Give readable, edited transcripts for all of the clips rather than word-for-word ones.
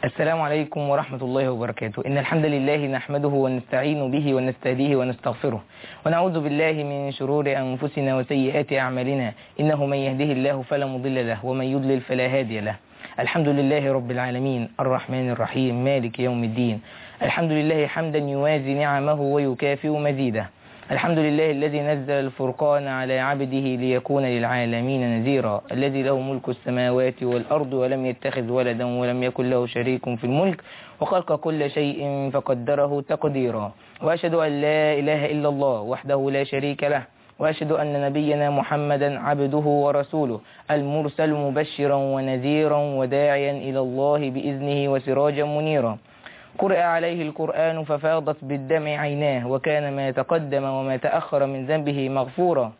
السلام عليكم ورحمة الله وبركاته. إن الحمد لله نحمده ونستعين به ونستهديه ونستغفره ونعوذ بالله من شرور أنفسنا وسيئات أعمالنا، إنه من يهده الله فلا مضل له ومن يضلل فلا هادي له. الحمد لله رب العالمين الرحمن الرحيم مالك يوم الدين. الحمد لله حمدا يوازي نعمه ويكافئ مزيده. الحمد لله الذي نزل الفرقان على عبده ليكون للعالمين نذيرا، الذي له ملك السماوات والأرض ولم يتخذ ولدا ولم يكن له شريك في الملك وخلق كل شيء فقدره تقديرا. وأشهد أن لا إله إلا الله وحده لا شريك له، وأشهد أن نبينا محمدا عبده ورسوله المرسل مبشرا ونذيرا وداعيا إلى الله بإذنه وسراجا منيرا. قرأ عليه القرآن ففاضت بالدمع عيناه، وكان ما تقدم وما تأخر من ذنبه مغفورا.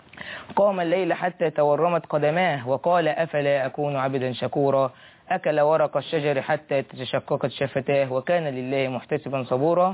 قام الليل حتى تورمت قدماه وقال أفلا أكون عبدا شكورا. أكل ورق الشجر حتى تشققت شفتاه، وكان لله محتسبا صبورا.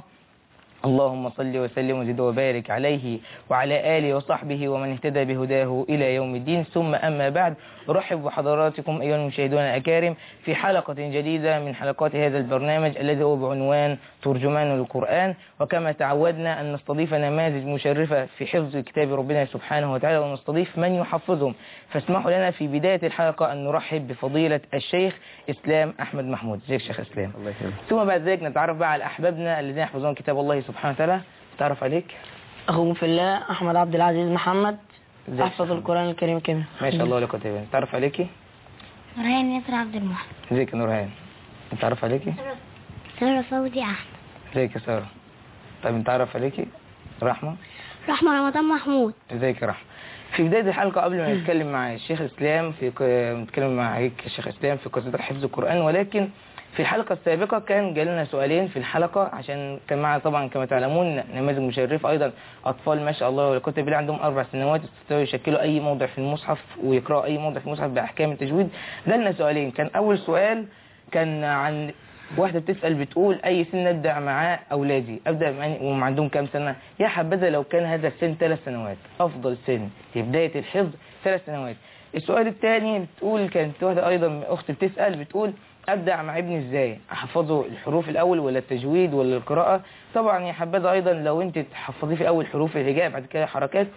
اللهم صل وسلم وزد وبارك عليه وعلى آله وصحبه ومن اهتدى بهداه إلى يوم الدين. ثم أما بعد، أرحب بحضراتكم أيها المشاهدون الأكارم في حلقة جديدة من حلقات هذا البرنامج الذي هو بعنوان ترجمان القرآن. وكما تعودنا أن نستضيف نماذج مشرفة في حفظ كتاب ربنا سبحانه وتعالى، ونستضيف من يحفظهم. فاسمحوا لنا في بداية الحلقة أن نرحب بفضيلة الشيخ إسلام أحمد محمود. ازيك شيخ إسلام؟ الله يسلمك. ثم بعد ذلك نتعرف بقى على أحبابنا الذين يحفظون كتاب الله سبحانه وتعالى. تعرف عليك؟ أخوكم في الله أحمد عبد العزيز محمد، أحفظ القرآن الكريم كامل. ما شاء الله لك وتبين. تعرف عليكي؟ نورهان ياسر عبد المحسن. ازيك يا نورهان؟ انت تعرف عليكي؟ سارة فوزي أحمد. ازيك يا سارة؟ طيب انت تعرف عليكي؟ رحمة رمضان محمود. ازيك يا رحمة؟ في بداية الحلقة قبل ما نتكلم مع الشيخ إسلام نتكلم معاك الشيخ إسلام في قصة حفظ القرآن، ولكن في الحلقة السابقة كان جالنا سؤالين في الحلقة، عشان كان معنا طبعا كما تعلمون نماذج مشرفة أيضا، أطفال ما شاء الله والكتب بالله عندهم 4 سنوات يستطيعوا يشكلوا أي موضع في المصحف ويقرأوا أي موضع في المصحف بأحكام التجويد. جالنا سؤالين. كان أول سؤال كان عن واحدة بتسأل بتقول أي سن أبدأ معاه أولادي؟ أبدأ وهم عندهم كام سنة؟ يا حبذا لو كان هذا السن 3 سنوات، أفضل سن في بداية الحفظ 3 سنوات. السؤال الثاني بتقول كانت واحدة أيضا أخت بتسأل بتقول أبدأ مع ابني إزاي؟ أحفظه الحروف الأول ولا التجويد ولا القراءة؟ طبعا يا حبذا أيضا لو أنت تحفظيه في أول حروف الهجاء، بعد كده حركات،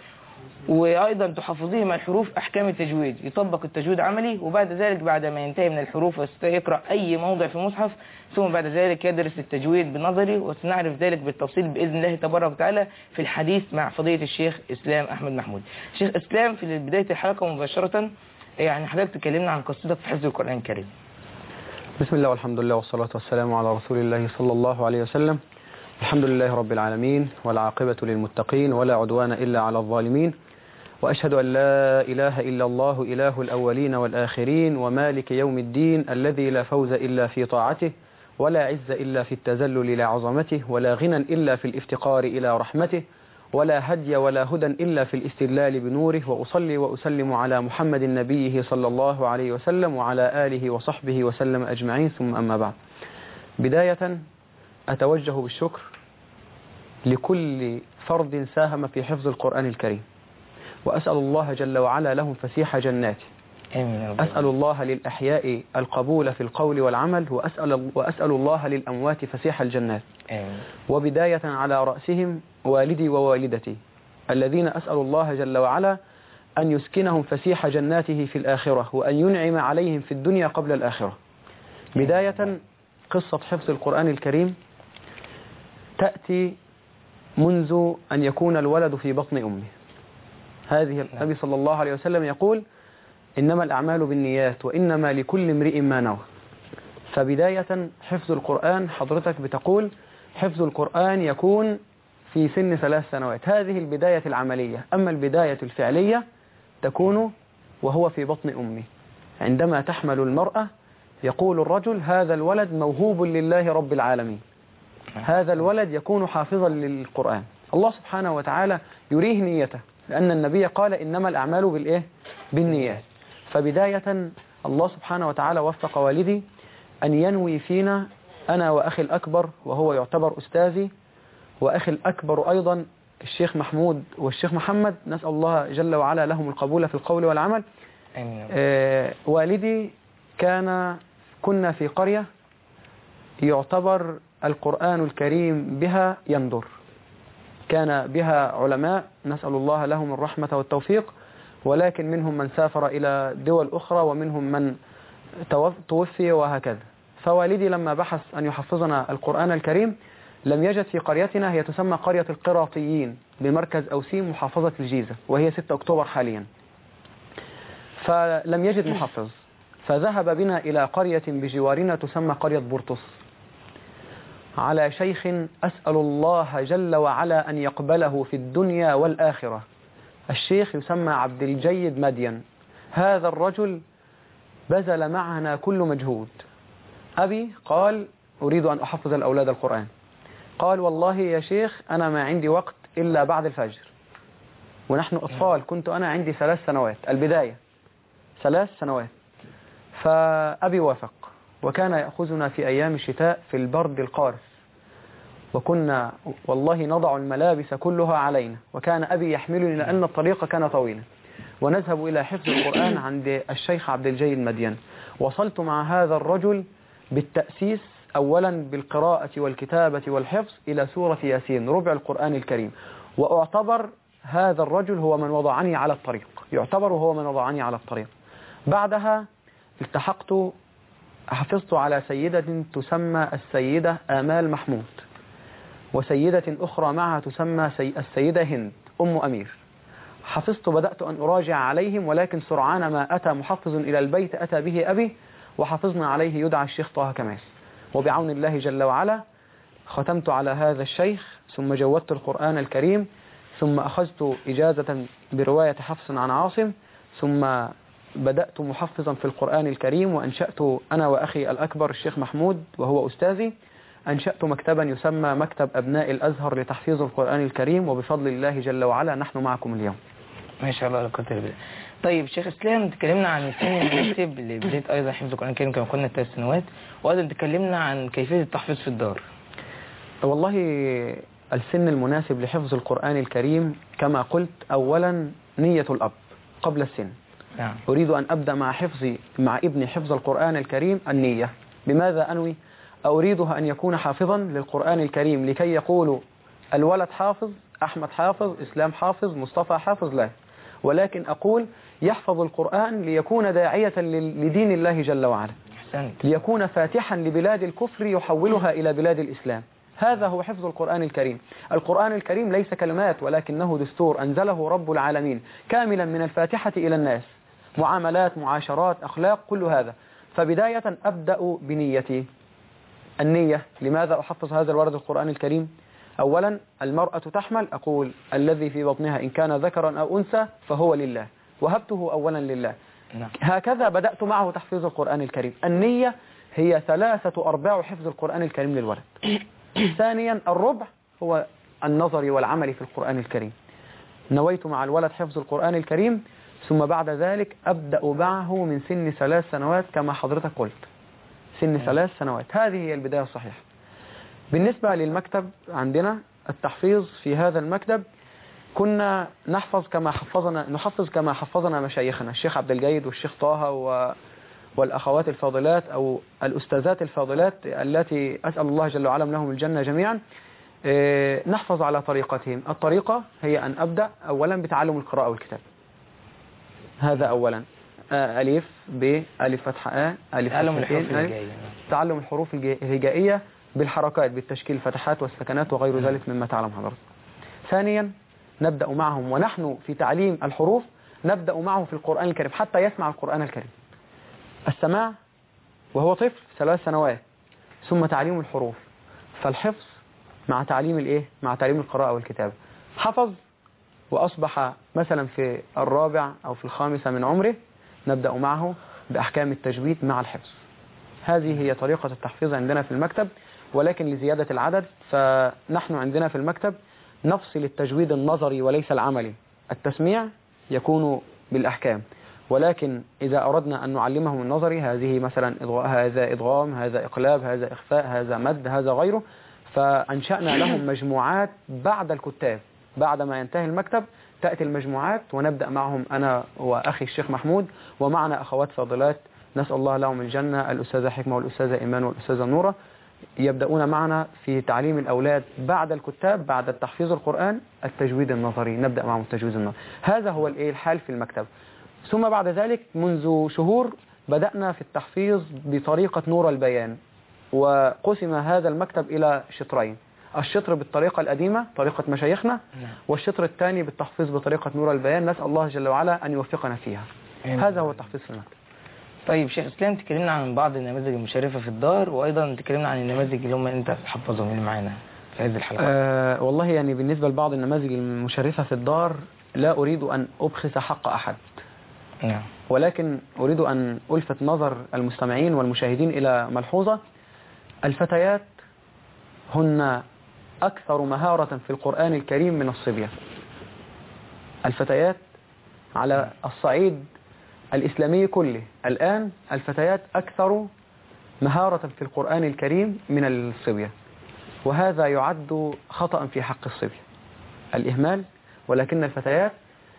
وأيضا تحفظيه مع الحروف أحكام التجويد، يطبق التجويد عملي، وبعد ذلك بعد ما ينتهي من الحروف ويستطيع يقرأ أي موضع في المصحف، ثم بعد ذلك يدرس التجويد بنظري، وسنعرف ذلك بالتفصيل بإذن الله تبارك وتعالى في الحديث مع فضيلة الشيخ إسلام أحمد محمود. شيخ إسلام، في بداية الحلقة مباشرة يعني حضرتك تكلمنا عن قصتك في حفظ القرآن الكريم. بسم الله والحمد لله والصلاة والسلام على رسول الله صلى الله عليه وسلم. الحمد لله رب العالمين، والعاقبة للمتقين، ولا عدوان إلا على الظالمين. وأشهد أن لا إله إلا الله إله الأولين والآخرين ومالك يوم الدين، الذي لا فوز إلا في طاعته، ولا عز إلا في التذلل لعظمته، ولا غنى إلا في الافتقار إلى رحمته، ولا هدي ولا هدى إلا في الاستدلال بنوره. وأصلي وأسلم على محمد نبيه صلى الله عليه وسلم وعلى آله وصحبه وسلم أجمعين. ثم أما بعد، بداية أتوجه بالشكر لكل فرد ساهم في حفظ القرآن الكريم، وأسأل الله جل وعلا لهم فسيح جناته. أسأل الله للأحياء القبول في القول والعمل، وأسأل الله للأموات فسيح الجنات. وبداية على رأسهم والدي ووالدتي، الذين أسأل الله جل وعلا أن يسكنهم فسيح جناته في الآخرة، وأن ينعم عليهم في الدنيا قبل الآخرة. بداية، قصة حفظ القرآن الكريم تأتي منذ أن يكون الولد في بطن أمه. هذه النبي صلى الله عليه وسلم يقول إنما الأعمال بالنيات وإنما لكل امرئ ما نوى. فبداية حفظ القرآن، حضرتك بتقول حفظ القرآن يكون في سن 3 سنوات، هذه البداية العملية. أما البداية الفعلية تكون وهو في بطن أمه. عندما تحمل المرأة يقول الرجل هذا الولد موهوب لله رب العالمين، هذا الولد يكون حافظا للقرآن. الله سبحانه وتعالى يريه نيته، لأن النبي قال إنما الأعمال بالنيات. فبداية الله سبحانه وتعالى وفق والدي أن ينوي فينا، أنا وأخي الأكبر وهو يعتبر أستاذي، وأخي الأكبر أيضا الشيخ محمود والشيخ محمد، نسأل الله جل وعلا لهم القبول في القول والعمل. والدي كنا في قرية يعتبر القرآن الكريم بها يندر. كان بها علماء نسأل الله لهم الرحمة والتوفيق، ولكن منهم من سافر إلى دول أخرى ومنهم من توفي وهكذا. فوالدي لما بحث أن يحفظنا القرآن الكريم لم يجد في قريتنا، هي تسمى قرية القراطيين بمركز أوسيم محافظة الجيزة، وهي 6 أكتوبر حاليا. فلم يجد محفظ، فذهب بنا إلى قرية بجوارنا تسمى قرية بورتوس، على شيخ أسأل الله جل وعلا أن يقبله في الدنيا والآخرة. الشيخ يسمى عبد الجيد مدين. هذا الرجل بذل معنا كل مجهود. أبي قال أريد أن أحفظ الأولاد القرآن. قال والله يا شيخ أنا ما عندي وقت إلا بعد الفجر، ونحن أطفال، كنت أنا عندي 3 سنوات، البداية 3 سنوات. فأبي وافق، وكان يأخذنا في أيام الشتاء في البرد القارس، وكنا والله نضع الملابس كلها علينا، وكان أبي يحملني لأن الطريق كان طويلا، ونذهب إلى حفظ القرآن عند الشيخ عبد الجيد مدين. وصلت مع هذا الرجل بالتأسيس أولا بالقراءة والكتابة والحفظ إلى سورة ياسين ربع القرآن الكريم، وأعتبر هذا الرجل هو من وضعني على الطريق، يعتبر هو من وضعني على الطريق. بعدها التحقت، حفظت على سيدة تسمى السيدة آمال محمود، وسيدة أخرى معها تسمى السيدة هند أم أمير. حفظت، بدأت أن أراجع عليهم، ولكن سرعان ما أتى محفظ إلى البيت أتى به أبي، وحفظنا عليه يدعى الشيخ طه كمال. وبعون الله جل وعلا ختمت على هذا الشيخ، ثم جودت القرآن الكريم، ثم أخذت إجازة برواية حفص عن عاصم، ثم بدأت محفظا في القرآن الكريم، وأنشأت أنا وأخي الأكبر الشيخ محمود وهو أستاذي، أنشأت مكتبا يسمى مكتب أبناء الأزهر لتحفيظ القرآن الكريم، وبفضل الله جل وعلا نحن معكم اليوم. ما شاء الله. طيب شيخ اسلام، تكلمنا عن السن المناسب لبداية أيضا حفظ القرآن الكريم كما قلنا 3 سنوات، وأيضا تكلمنا عن كيفية التحفيظ في الدار. والله السن المناسب لحفظ القرآن الكريم كما قلت أولا نية الأب قبل السن. نعم. أريد أن أبدأ مع ابني حفظ القرآن الكريم النية. بماذا أنوي؟ أريده أن يكون حافظا للقرآن الكريم لكي يقولوا الولد حافظ، أحمد حافظ، إسلام حافظ، مصطفى حافظ، لا، ولكن أقول يحفظ القرآن ليكون داعية لدين الله جل وعلا، ليكون فاتحا لبلاد الكفر يحولها إلى بلاد الإسلام. هذا هو حفظ القرآن الكريم. القرآن الكريم ليس كلمات، ولكنه دستور أنزله رب العالمين كاملا من الفاتحة إلى الناس، معاملات، معاشرات، أخلاق، كل هذا. فبداية أبدأ بنيتي. النية، لماذا أحفظ هذا الورد القرآن الكريم؟ أولا المرأة تحمل، أقول الذي في بطنها إن كان ذكرا أو أنثى فهو لله، وهبته أولا لله. هكذا بدأت معه تحفيظ القرآن الكريم. النية هي 3/4 حفظ القرآن الكريم للولد. ثانيا الربع هو النظر والعمل في القرآن الكريم. نويت مع الولد حفظ القرآن الكريم، ثم بعد ذلك أبدأ معه من سن 3 سنوات كما حضرتك قلت، سن 3 سنوات. هذه هي البداية الصحيحة. بالنسبة للمكتب عندنا التحفيظ في هذا المكتب كنا نحفظ كما حفظنا مشايخنا الشيخ عبد الجيد والشيخ طه والأخوات الفاضلات أو الأستاذات الفاضلات التي أسأل الله جل وعلا لهم الجنة جميعا. نحفظ على طريقتهم. الطريقة هي أن أبدأ أولا بتعلم القراءة والكتاب، هذا أولا. ألف ب، ألف فتحة أ، ألف فتحتين، تعلم الحروف الهجائية بالحركات بالتشكيل، الفتحات والسكنات وغير ذلك مما تعلم حضرتك. ثانيا نبدأ معهم، ونحن في تعليم الحروف نبدأ معه في القرآن الكريم حتى يسمع القرآن الكريم. السماع وهو طفل 3 سنوات، ثم تعليم الحروف، فالحفظ مع تعليم مع تعليم القراءة والكتابة. حفظ وأصبح مثلا في 4 أو في 5 من عمره، نبدأ معه بأحكام التجويد مع الحفظ. هذه هي طريقة التحفيظ عندنا في المكتب. ولكن لزيادة العدد فنحن عندنا في المكتب نفصل التجويد النظري وليس العملي. التسميع يكون بالأحكام، ولكن إذا أردنا أن نعلمهم النظري، هذه مثلا هذا إدغام، هذا إقلاب، هذا إخفاء، هذا مد، هذا غيره، فأنشأنا لهم مجموعات بعد الكتاب. بعد ما ينتهي المكتب تأتي المجموعات ونبدأ معهم أنا وأخي الشيخ محمود، ومعنا أخوات فاضلات نسأل الله لهم الجنة، الأستاذة حكمة والأستاذة إيمان والأستاذة نورة. يبدأون معنا في تعليم الأولاد بعد الكتاب، بعد التحفيظ القرآن، التجويد النظري، نبدأ معهم التجويد النظري. هذا هو الحال في المكتب. ثم بعد ذلك منذ شهور بدأنا في التحفيظ بطريقة نور البيان، وقسم هذا المكتب إلى شطرين: الشطر بالطريقة القديمة طريقة مشايخنا، والشطر الثاني بالتحفيظ بطريقة نور البيان، نسأل الله جل وعلا أن يوفقنا فيها. هذا هو التحفيظ في المكتب. طيب شيخ اسلام، تكلمنا عن بعض النماذج المشرفة في الدار، وأيضا تكلمنا عن النماذج اللي هم أنت تحفظهم اللي معانا في هذه الحلقة. والله يعني بالنسبة لبعض النماذج المشرفة في الدار لا أريد أن أبخس حق أحد، نعم، ولكن أريد أن ألفت نظر المستمعين والمشاهدين إلى ملحوظة: الفتيات هن أكثر مهارة في القرآن الكريم من الصبية. الفتيات على الصعيد الإسلامي كله الآن الفتيات أكثر مهارة في القرآن الكريم من الصبية، وهذا يعد خطأ في حق الصبية، الإهمال. ولكن الفتيات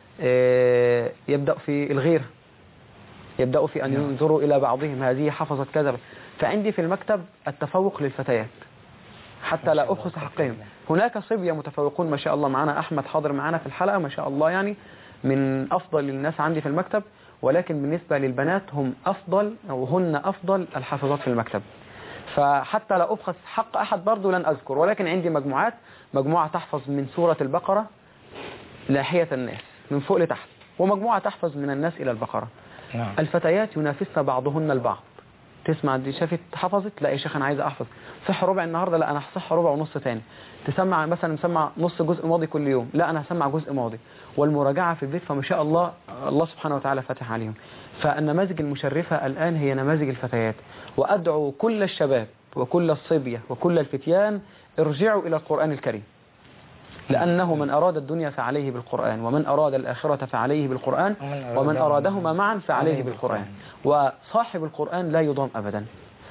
يبدأ في الغير، يبدأ في أن ينظروا إلى بعضهم، هذه حفظت كذا. فعندي في المكتب التفوق للفتيات حتى لا أبخس حقهم. هناك صبية متفوقون ما شاء الله، معنا أحمد حاضر معنا في الحلقة ما شاء الله، يعني من أفضل الناس عندي في المكتب، ولكن بالنسبة للبنات هم أفضل أو هن أفضل الحافظات في المكتب. فحتى لا أبخس حق أحد برضو لن أذكر، ولكن عندي مجموعة تحفظ من سورة البقرة لاحية الناس من فوق لتحت، ومجموعة تحفظ من الناس إلى البقرة. الفتيات ينافسن بعضهن البعض. تسمع دي شافت حفظت، لا يا شيخ أنا عايزة أحفظ صح ربع النهاردة، لا أنا هصح ربع ونص تاني. تسمع مثلا مسمع نص جزء ماضي كل يوم، لا أنا هسمع جزء ماضي. والمراجعة في البيت، فما شاء الله الله سبحانه وتعالى فتح عليهم. فالنماذج المشرفة الآن هي نماذج الفتيات، وأدعو كل الشباب وكل الصبية وكل الفتيان ارجعوا إلى القرآن الكريم، لأنه من أراد الدنيا فعليه بالقرآن، ومن أراد الآخرة فعليه بالقرآن، ومن أرادهما معا فعليه بالقرآن، وصاحب القرآن لا يضام أبدا.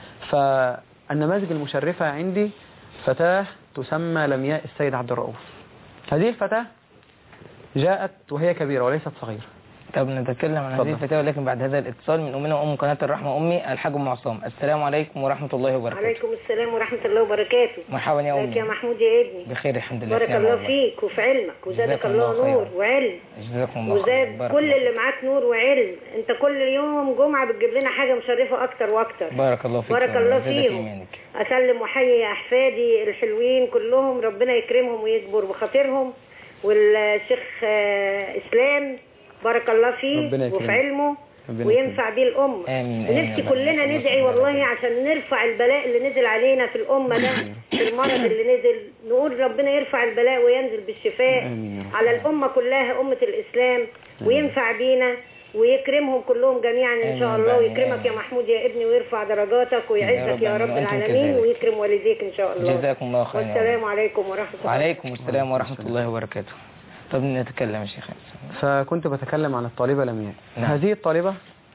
فالنماذج المشرفة عندي فتاة تسمى لمياء السيد عبد الرؤوف. هذه الفتاة جاءت وهي كبيرة وليست صغيرة. طب نتكلم عن هذه الفتاة، ولكن بعد هذا الاتصال من أمنا وأم قناة الرحمة أمي الحاج أم عصام. السلام عليكم ورحمة الله وبركاته. وعليكم السلام ورحمة الله وبركاته. مرحبا يا أمي. يا محمود يا ابني. بخير الحمد لله. بارك الله فيك وفي علمك، وزادك الله نور وعلم، وزاد كل اللي معاك نور وعلم. انت كل يوم جمعة بتجيب لنا حاجة مشرفة أكتر وأكتر. بارك الله فيك. بارك الله فيهم. أسلم وحيي أحفادي الحلوين كلهم، ربنا يكرمهم ويكبر بخاطرهم. والشيخ إسلام بارك الله فيه وفي علمه وينفع بيه الأمة. نفسي كلنا ندعي والله عشان نرفع البلاء اللي نزل علينا في الأمة ده، في المرض اللي نزل، نقول ربنا يرفع البلاء وينزل بالشفاء على الأمة كلها، أمة الإسلام، وينفع بينا ويكرمهم كلهم جميعا إن شاء الله، ويكرمك يا محمود يا ابني، ويرفع درجاتك ويعزك يا رب العالمين، ويكرم والديك إن شاء الله. جزاكم الله خيرا. والسلام عليكم ورحمة الله. وعليكم السلام ورحمة الله وبركاته. طب نتكلم يا شيخ. فكنت بتكلم عن الطالبة لمياء. هذه الطالبة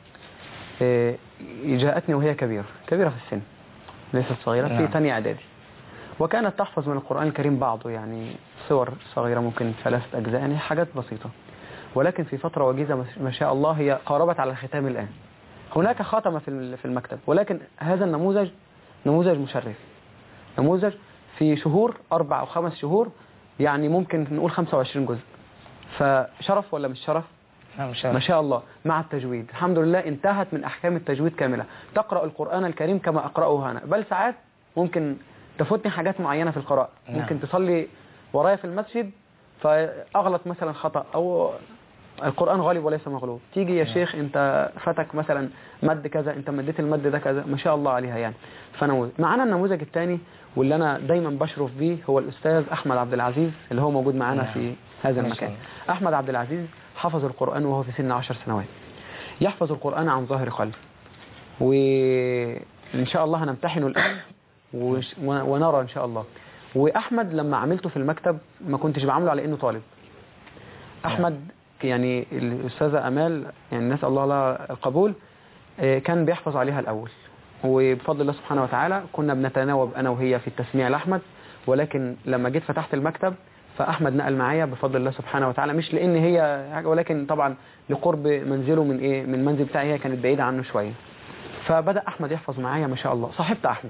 جاءتني وهي كبيرة في السن، ليست صغيرة، في ثانية إعدادي، وكانت تحفظ من القرآن الكريم بعضه، يعني صور صغيرة ممكن 3 أجزاء، يعني حاجات بسيطة. ولكن في فترة وجيزة ما شاء الله هي قاربت على الختام الآن. هناك خاتمة في المكتب، ولكن هذا النموذج نموذج مشرف، نموذج في شهور 4 أو 5 شهور يعني ممكن نقول 25 جزء. فشرف ولا مش شرف؟ ما شاء الله. مع التجويد الحمد لله انتهت من أحكام التجويد كاملة، تقرأ القرآن الكريم كما أقرأه أنا، بل ساعات ممكن تفوتني حاجات معينة في القراءة. ممكن تصلي ورايا في المسجد فأغلط مثلا خطأ، أو القرآن غالب وليس مغلوب، تيجي يا شيخ انت فتك مثلا مد كذا، انت مديت المد ده كذا، ما شاء الله عليها يعني. فنموذج. معنا النموذج الثاني واللي انا دايما بشرف به هو الأستاذ أحمد عبد العزيز اللي هو موجود معنا في هذا المكان. أحمد عبد العزيز حفظ القرآن وهو في سن 10 سنوات، يحفظ القرآن عن ظاهر قلب، وإن شاء الله هنمتحنه الآن ونرى إن شاء الله. وأحمد لما عملته في المكتب ما كنتش بعمله على إنه طالب. أحمد يعني الأستاذة أمال يعني نسأل الله لها القبول، كان بيحفظ عليها الأول، وبفضل الله سبحانه وتعالى كنا بنتناوب أنا وهي في التسميع لأحمد. ولكن لما جيت فتحت المكتب فأحمد نقل معايا بفضل الله سبحانه وتعالى، مش لأن هي حاجة، ولكن طبعا لقرب منزله من المنزل بتاعي، هي كانت بعيدة عنه شوية. فبدأ أحمد يحفظ معايا ما شاء الله. صاحبت أحمد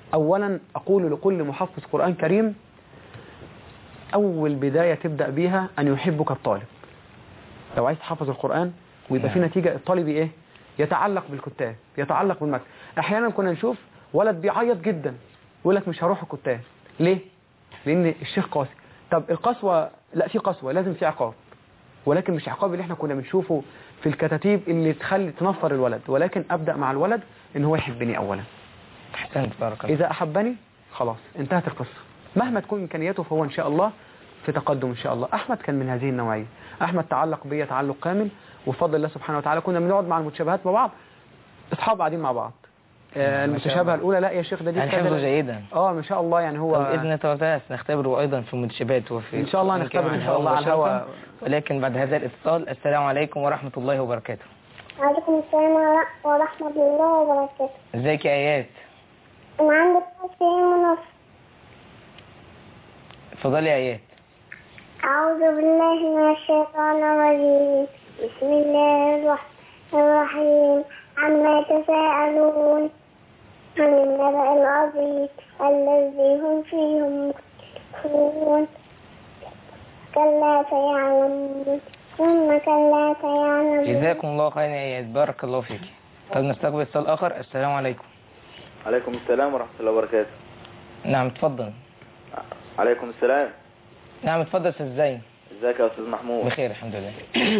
أولا أقول لكل محفظ قرآن كريم، أول بداية تبدأ بيها أن يحبك الطالب. لو عايز تحفظ القرآن ويبقى في نتيجة، الطالب إيه؟ يتعلق بالكتاب، يتعلق بالمكتب. أحيانا كنا نشوف ولد بيعيط جدا ويقول لك مش هروح الكتاب. ليه؟ لأن الشيخ قاسي. طب القسوة، لا، في قسوة، لازم في عقاب، ولكن مش عقاب اللي احنا كنا بنشوفه في الكتاتيب اللي تخلي تنفر الولد، ولكن أبدأ مع الولد إن هو يحبني أولا. أحسنت، بارك الله. إذا أحبني خلاص انتهت القصة، مهما تكون إمكانياته فهو إن شاء الله في تقدم إن شاء الله. أحمد كان من هذه النوعية. أحمد تعلق بي تعلق كامل، وفضل الله سبحانه وتعالى كنا بنقعد مع المتشابهات مع بعض، أصحاب قاعدين مع بعض. المتشابهة الأولى لا يا شيخ ده دي حفظه جيدا. ما شاء الله يعني هو بإذن الله تعالى نختبره أيضا في المتشابهات وفي إن شاء الله نختبر إن شاء الله على الهواء. ولكن بعد هذا الاتصال، السلام عليكم ورحمة الله وبركاته. وعليكم السلام ورحمة الله وبركاته. ازيك يا آيات؟ أنا عندي 3 سنين ونص. اتفضلي يا آيات. أعوذ بالله من الشيطان الرجيم. بسم الله الرحمن الرحيم. عما يتساءلون عن النبأ العظيم الذي هم فيه مختلفون. كلا سيعلمون ثم كلا سيعلمون. جزاكم الله خيرا يا آيات، بارك الله فيك. طب نستقبل اتصال آخر. السلام عليكم. عليكم السلام ورحمة الله وبركاته. نعم اتفضل. عليكم السلام. نعم اتفضل يا أستاذ زين. ازيك يا أستاذ محمود؟ بخير الحمد لله.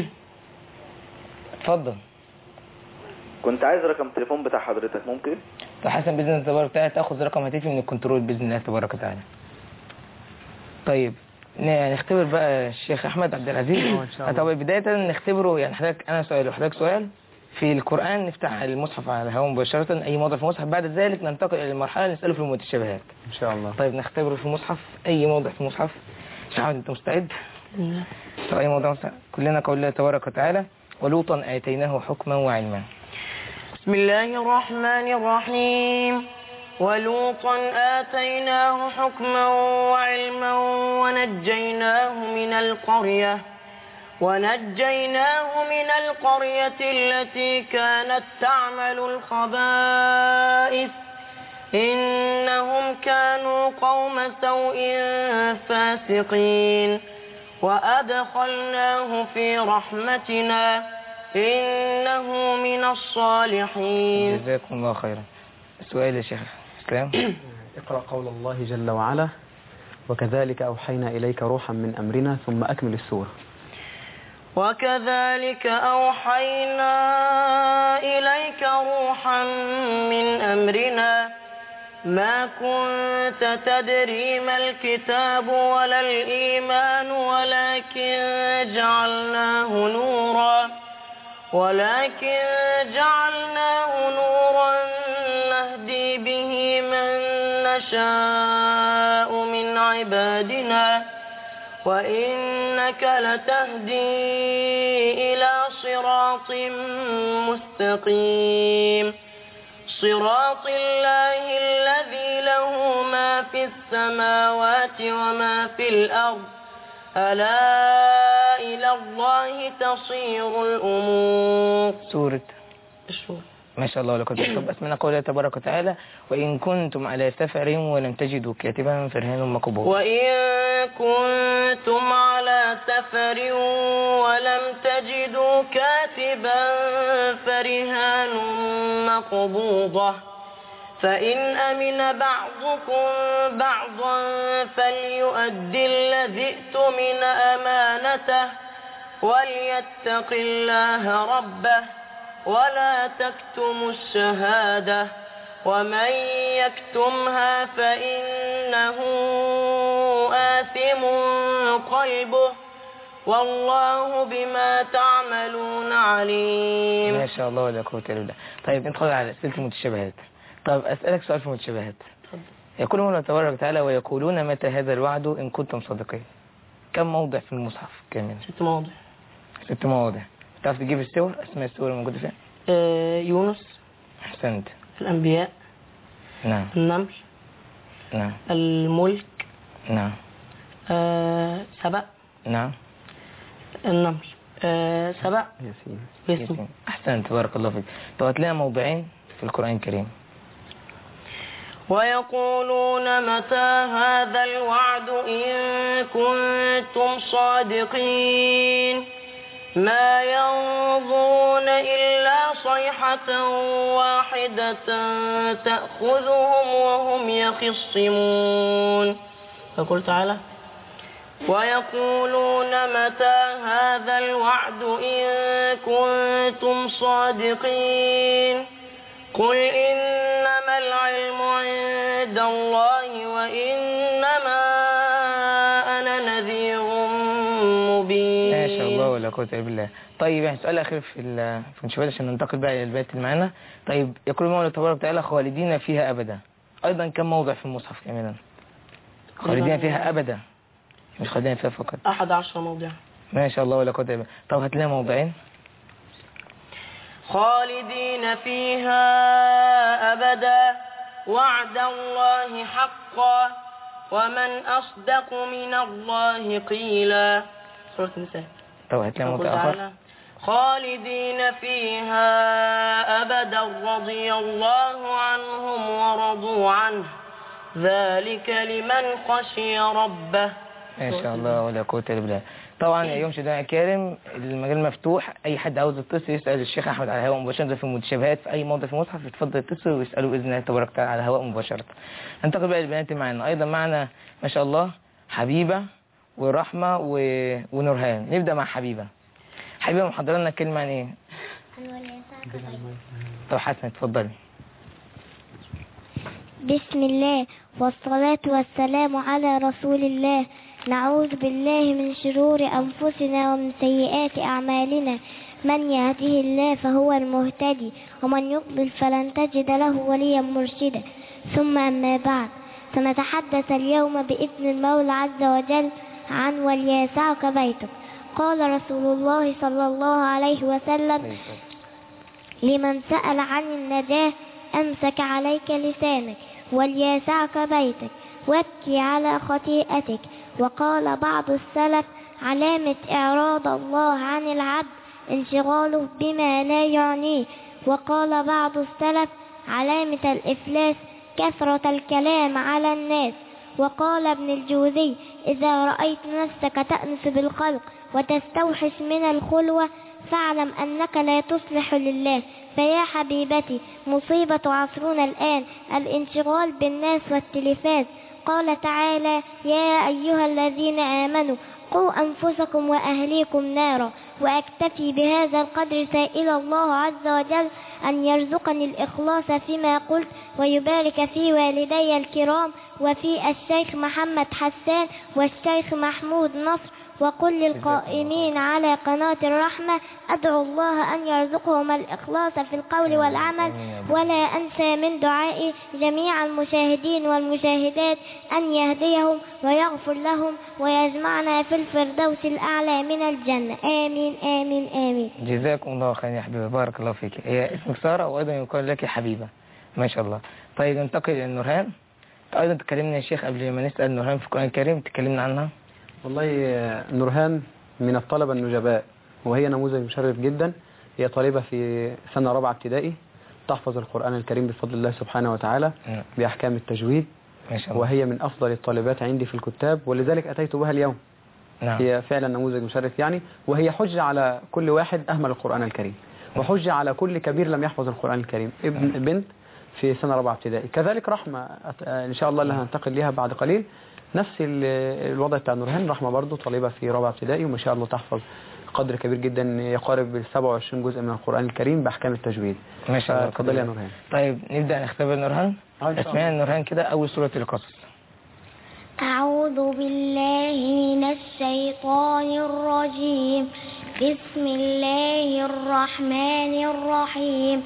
اتفضل. كنت عايز رقم تليفون بتاع حضرتك، ممكن؟ طب حسن بإذن الله تبارك وتعالى تاخذ رقم هاتفي من الكنترول بإذن الله تبارك وتعالى. طيب نختبر بقى الشيخ أحمد عبد العزيز. طب بداية نختبره، يعني حضرتك أنا سؤال وحضرتك سؤال في القرآن. نفتح المصحف على الهواء مباشرة، أي موضع في المصحف، بعد ذلك ننتقل إلى المرحلة نسأله في المتشابهات إن شاء الله. طيب نختبره في المصحف، أي موضع في المصحف. شيخ أحمد أنت مستعد؟ طب أي موضع مستعد. كلنا قول الله تبارك وتعالى: ولوطا آتيناه حكما وعلما. بسم الله الرحمن الرحيم. ولوطا آتيناه حكما وعلما ونجيناه من القرية التي كانت تعمل الخبائث إنهم كانوا قوم سوء فاسقين وأدخلناه في رحمتنا إنه من الصالحين. جزاكم الله خيرا. السؤال يا شيخ اسلام. اقرأ قول الله جل وعلا: وكذلك أوحينا إليك روحا من أمرنا، ثم أكمل السورة. وكذلك أوحينا إليك روحا من أمرنا ما كنت تدري ما الكتاب ولا الإيمان ولكن جعلناه نورا نهدي به من نشاء من عبادنا وإنك لتهدي إلى صراط مستقيم صراط الله الذي له ما في السماوات وما في الأرض ألا إلى الله تصير الأمور. سورة ما شاء الله لك. طب اسمنا قوله تبارك وتعالى: وإن كنتم على سفر ولم تجدوا كاتبا فرهان مقبوض. وإن كنتم على سفر ولم تجدوا كاتبا فرهان مقبوضة فإن أمن بعضكم بعضا فليؤدي الذي ائتمن أمانته وليتق الله ربه ولا تكتموا الشهادة ومن يكتمها فإنه آثم قلبه والله بما تعملون عليم. ما شاء الله ولا قوة إلا بالله. طيب ندخل على أسئلة المتشابهات. طب أسألك سؤال في المتشابهات. يقول الله تبارك وتعالى: ويقولون متى هذا الوعد إن كنتم صادقين. كم موضع في المصحف كامل؟ 6 مواضع. 6 مواضع. تعرف تجيب السور، اسماء السور الموجودة فيها؟ يونس. أحسنت. الأنبياء. نعم. النمل. نعم. الملك. نعم. سبأ. نعم. النمل. سبأ. ياسين. أحسنت بارك الله فيك. طب هتلاقي موضعين في القرآن الكريم. ويقولون متى هذا الوعد إن كنتم صادقين ما ينظرون إلا صيحة واحدة تأخذهم وهم يخصمون. فقل تعالى ويقولون متى هذا الوعد إن كنتم صادقين قل إنما العلم عند الله وإنما أنا نذير مبين. ما شاء الله ولا قوة إلا بالله. طيب يعني سؤال أخير في الانشغال عشان ننتقل بقى إلى البيت اللي معانا. طيب يقول المولى تبارك وتعالى خالدين فيها أبدا، أيضا كم موضع في المصحف كاملا خالدين فيها أبدا؟ مش خالدين فيها فقط، 11 موضع. ما شاء الله ولا قوة إلا بالله. طب هات لنا موضعين. خالدين فيها أبدا وعد الله حقا ومن أصدق من الله قيلا. سورة النساء. طب هات لنا موضع آخر. خالدين فيها أبدا رضي الله عنهم ورضوا عنه ذلك لمن خشي ربه. ما شاء الله ولا قوة إلا بالله. طبعا يا يوم شدنا كريم المجال مفتوح، اي حد عاوز يتصل يسال الشيخ احمد على الهواء مباشره في المتشابهات في اي موضع في المصحف يتفضل يتصل ويساله باذن الله تبارك وتعالى على الهواء مباشره. ننتقل بقى للبنات معانا، ايضا معنا ما شاء الله حبيبه ورحمه ونورهان. نبدا مع حبيبه. حبيبه محضره لنا كلمه عن ايه؟ طب حسن اتفضلي. بسم الله والصلاة والسلام على رسول الله. نعوذ بالله من شرور أنفسنا ومن سيئات أعمالنا، من يهده الله فهو المهتدي ومن يضلل فلن تجد له وليا مرشدا. ثم أما بعد، سنتحدث اليوم بإذن المولى عز وجل عن وليسعك بيتك. قال رسول الله صلى الله عليه وسلم لمن سأل عن النجاة أمسك عليك لسانك وليسعك بيتك وابكي على خطيئتك. وقال بعض السلف علامة إعراض الله عن العبد انشغاله بما لا يعنيه. وقال بعض السلف علامة الإفلاس كثرة الكلام على الناس. وقال ابن الجوزي إذا رأيت نفسك تأنس بالخلق وتستوحش من الخلوة فاعلم أنك لا تصلح لله. فيا حبيبتي مصيبة عصرنا الآن الانشغال بالناس والتلفاز. قال تعالى يا أيها الذين آمنوا قوا أنفسكم وأهليكم نارا. وأكتفي بهذا القدر سائل الله عز وجل أن يرزقني الإخلاص فيما قلت ويبارك في والدي الكرام وفي الشيخ محمد حسان والشيخ محمود نصر وكل القائمين على قناة الرحمة. أدعو الله أن يرزقهم الإخلاص في القول والعمل. ولا أنسى من دعائي جميع المشاهدين والمشاهدات أن يهديهم ويغفر لهم ويجمعنا في الفردوس الأعلى من الجنة. آمين آمين آمين. جزاكم الله خير يا حبيبة، بارك الله فيك. هي اسمك سارة وأيضا يقال لك حبيبة ما شاء الله. طيب ننتقل إلى نورهان. أيضا تكلمنا يا شيخ قبل ما نسأل نورهان في القرآن الكريم تكلمنا عنها. والله نورهان من الطلبة النجباء وهي نموذج مشرف جدا. هي طالبة في سنة 4 ابتدائي تحفظ القرآن الكريم بفضل الله سبحانه وتعالى بأحكام التجويد ما شاء الله. وهي من أفضل الطالبات عندي في الكتاب ولذلك أتيت بها اليوم. هي فعلا نموذج مشرف يعني، وهي حجة على كل واحد أهمل القرآن الكريم وحجة على كل كبير لم يحفظ القرآن الكريم. بنت في سنة 4 ابتدائي. كذلك رحمة إن شاء الله اللي هننتقل لها بعد قليل نفس الوضع بتاع نورهان. رحمة برضو طالبة في 4 ابتدائي وما شاء الله تحفظ قدر كبير جدا يقارب 27 جزء من القرآن الكريم بأحكام التجويد. ما شاء الله. اتفضل يا نورهان. طيب نبدأ نختبر نورهان. اسمعنا نورهان كده أول سورة القصص. أعوذ بالله من الشيطان الرجيم. بسم الله الرحمن الرحيم.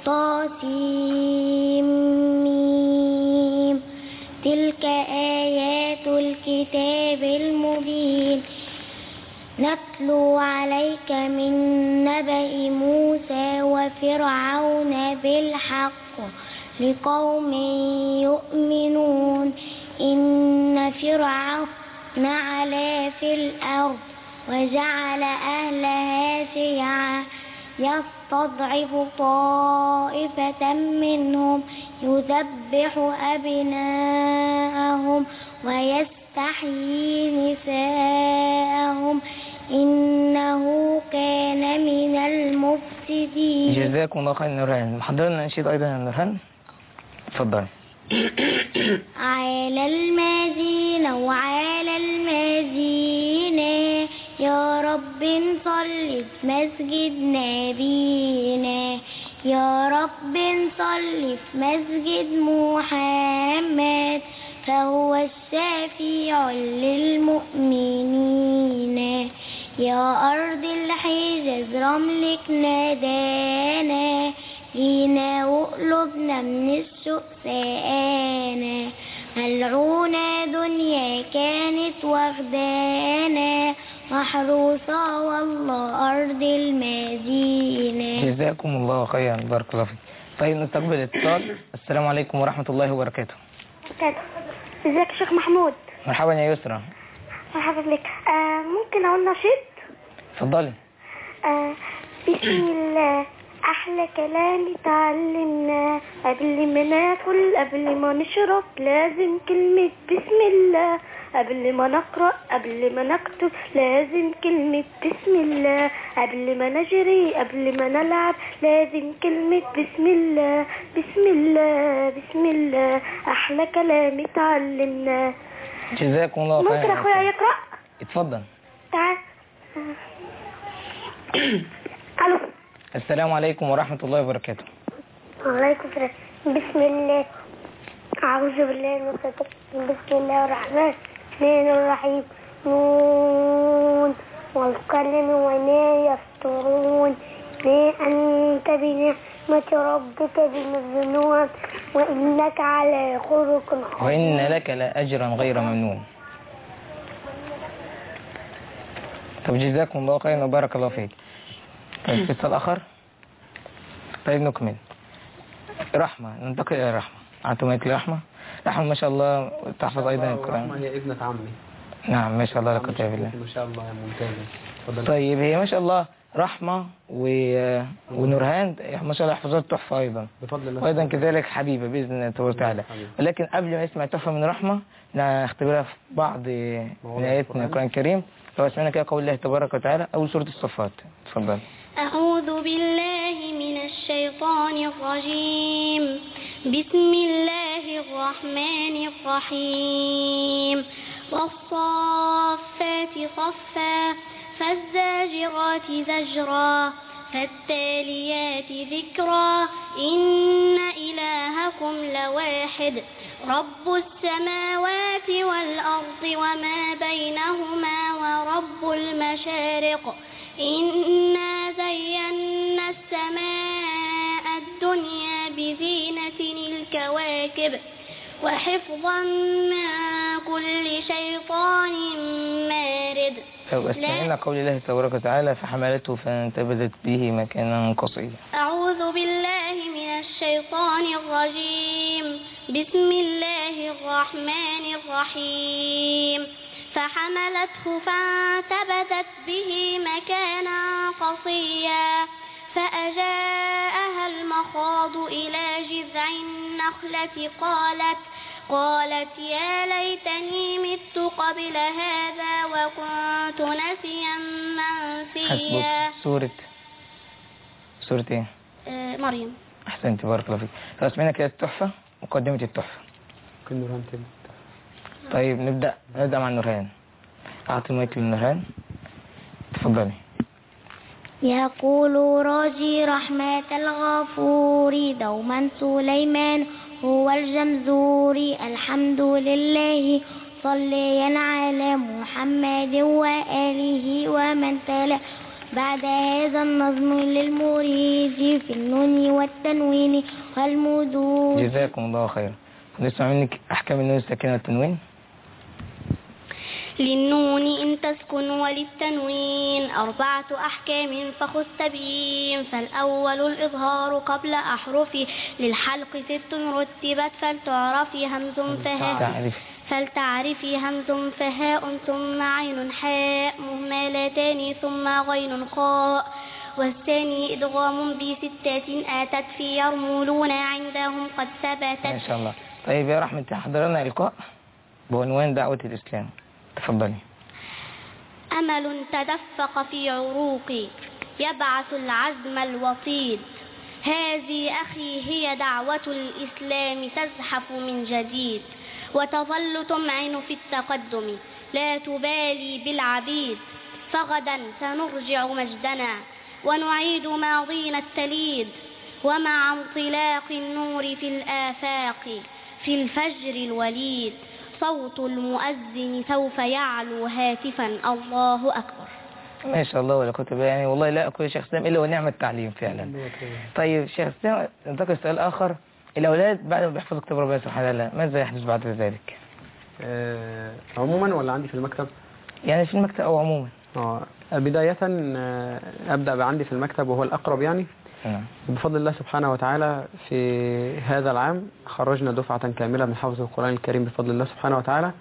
طاسيم تلك آيات الكتاب المبين نتلو عليك من نبأ موسى وفرعون بالحق لقوم يؤمنون. إن فرعون علا في الأرض وجعل أهلها شيعا يستضعف طائفة منهم يذبح أبناءهم ويستحيي نساءهم إنه كان من المفسدين. جزاكم الله خير. نورهان، محضر لنا نشيد أيضا يا نورهان، اتفضل. على المدينة وعلى المدينة يا رب صل في مسجد نبينا، يا رب صل في مسجد محمد فهو الشفيع للمؤمنين. يا أرض الحجاز رملك نادانا لينا وقلوبنا من الشوق سقانا، ملعونة دنيا كانت واخدانا محروسة والله أرض المدينة. جزاكم الله خيرا، بارك الله فيك. طيب نستقبل الاتصال. السلام عليكم ورحمة الله وبركاته. ازيك يا شيخ محمود؟ مرحبا يا يسرى. مرحبا بك. ممكن اقول نشيد؟ اتفضلي. بسم الله احلى كلام اتعلمناه، قبل ما ناكل قبل ما نشرب لازم كلمة بسم الله، قبل ما نقرأ قبل ما نكتب لازم كلمة بسم الله، قبل ما نجري قبل ما نلعب لازم كلمة بسم الله. بسم الله بسم الله احلى كلام اتعلمناه. جزاكم الله خيرا. ممكن اخويا يقرأ؟ اتفضل. تعال. الو. السلام عليكم ورحمة الله وبركاته. وعليكم السلام. بسم الله أعوذ بالله من الشيطان الرجيم. بسم الله الرحمن الرحيم. نون والقلم وما يسطرون، ما أنت بنعمة ربك بمجنون وإنك على خلق عظيم وإن لك لأجرا غير ممنون. طب جزاكم الله خيرا وبارك الله فيك. طيب اتصال آخر. طيب نكمل. رحمة، ننتقل إلى رحمة. عطميك لرحمة. رحمة ما شاء الله تحفظ أيضا القرآن. رحمة هي ابنة عمي. نعم ما شاء الله لك بالله. ما شاء الله ممتازة. طيب هي ما شاء الله رحمة ونورهان ما شاء الله حفظات تحفة أيضا بفضل الله، وأيضا كذلك حبيبة بإذن الله تبارك وتعالى. ولكن قبل ما نسمع تحفة من رحمة نختبرها في بعض من آيات من القرآن الكريم. لو سمعنا كده قول الله تبارك وتعالى أول سورة الصفات. تفضل. أعوذ بالله من الشيطان الرجيم. بسم الله الرحمن الرحيم. والصافات صفا فالزاجرات زجرا فالتاليات ذكرا إن إلهكم لواحد رب السماوات والأرض وما بينهما ورب المشارق إنا زينا السماء الدنيا بزينة الكواكب وحفظا من كل شيطان مارد. استعينا قول الله تبارك وتعالى فحملته فانتبذت به مكانا قصيا. أعوذ بالله من الشيطان الرجيم. بسم الله الرحمن الرحيم. فحملته فانتبذت به مكانا قصيا فأجاءها المخاض إلى جذع النخلة قالت يا ليتني مت قبل هذا وكنت نسيا منسيا. سورة ايه؟ مريم. احسنت بارك الله فيك. فاسمعنا كده التحفة مقدمة التحفة. كل نورهان تبدأ. طيب نبدأ مع نورهان. أعطي المايك لنورهان. تفضلي. يقول راجي رحمة الغفور دوما سليمان هو الجمزوري الحمد لله صليا على محمد وآله ومن تلا بعد هذا النظم للمريد في النون والتنوين والمدود. جزاكم الله خير. نسمع منك أحكام النون الساكنة والتنوين. للنون إن تسكن وللتنوين 4 أحكام فخذ تبيين. فالأول الإظهار قبل أحرفه للحلق 6 رتبت فلتعرفي همز فلتعرفي همز فهاء ثم عين حاء مهملتان ثم غين خاء والثاني إدغام بستة آتت في يرملون عندهم قد ثبتت. ما شاء الله. طيب يا رحمة، حضرنا لقاء بعنوان دعوة الإسلام، تفضلي. أمل تدفق في عروقي يبعث العزم الوطيد، هذه أخي هي دعوة الإسلام تزحف من جديد، وتظل تمعن في التقدم لا تبالي بالعبيد، فغدا سنرجع مجدنا ونعيد ماضينا التليد، ومع انطلاق النور في الآفاق في الفجر الوليد صوت المؤذن سوف يعلو هاتفا الله أكبر. ما شاء الله ولا كتب، يعني والله لا أقول يا شيخ اسلام إلا ونعم التعليم فعلا. طيب شيخ اسلام، ننتقل سؤال آخر. الأولاد بعد ما بيحفظوا كتاب ربنا سبحانه وتعالى ماذا يحدث بعد ذلك؟ عموما ولا عندي في المكتب؟ يعني في المكتب أو عموما. بداية أبدأ عندي في المكتب وهو الأقرب يعني. بفضل الله سبحانه وتعالى في هذا العام خرجنا دفعة كاملة من حفظ القرآن الكريم بفضل الله سبحانه وتعالى،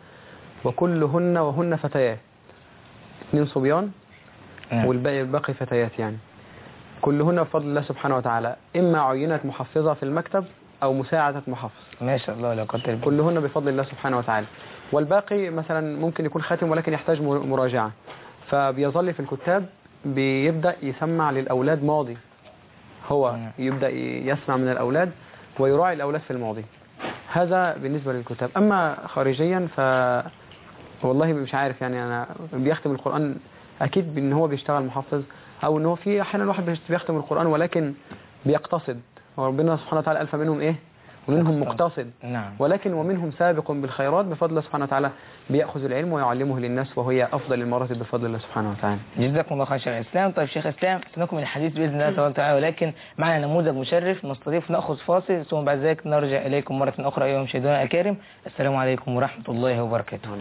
وهن فتيات، 2 صبيان والباقي فتيات، يعني كلهن بفضل الله سبحانه وتعالى إما عينت محفظة في المكتب أو مساعدة محفظ. ما شاء الله لا قدر بالله. كلهن بفضل الله سبحانه وتعالى. والباقي مثلا ممكن يكون خاتم ولكن يحتاج مراجعة، فبيظل في الكتاب بيبدأ يسمع للأولاد ماضي، هو يبدأ يسمع من الأولاد ويراعي الأولاد في الماضي. هذا بالنسبة للكتاب. أما خارجيا والله مش عارف، يعني أنا بيختم القرآن أكيد بأن هو بيشتغل محفظ، أو أنه في أحيانا الواحد بيختم القرآن ولكن بيقتصد، وربنا سبحانه وتعالى ألف منهم إيه؟ ومنهم مقتصد. نعم. ولكن ومنهم سابق بالخيرات بفضل الله سبحانه وتعالى، بيأخذ العلم ويعلمه للناس، وهي أفضل المراتب بفضل الله سبحانه وتعالى. جزاكم الله خير شيخ إسلام. طيب شيخ إسلام، سنكمل الحديث بإذن الله تعالى، ولكن معنا نموذج مشرف نستضيف، نأخذ فاصل ثم بعد ذلك نرجع إليكم مرة أخرى أيها المشاهدون الأكارم. السلام عليكم ورحمة الله وبركاته.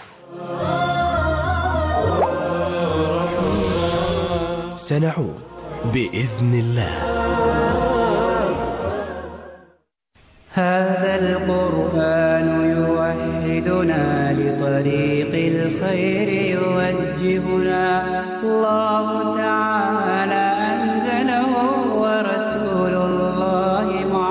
سنعود بإذن الله. هذا القرآن يوحدنا لطريق الخير يوجهنا، الله تعالى أنزله ورسول الله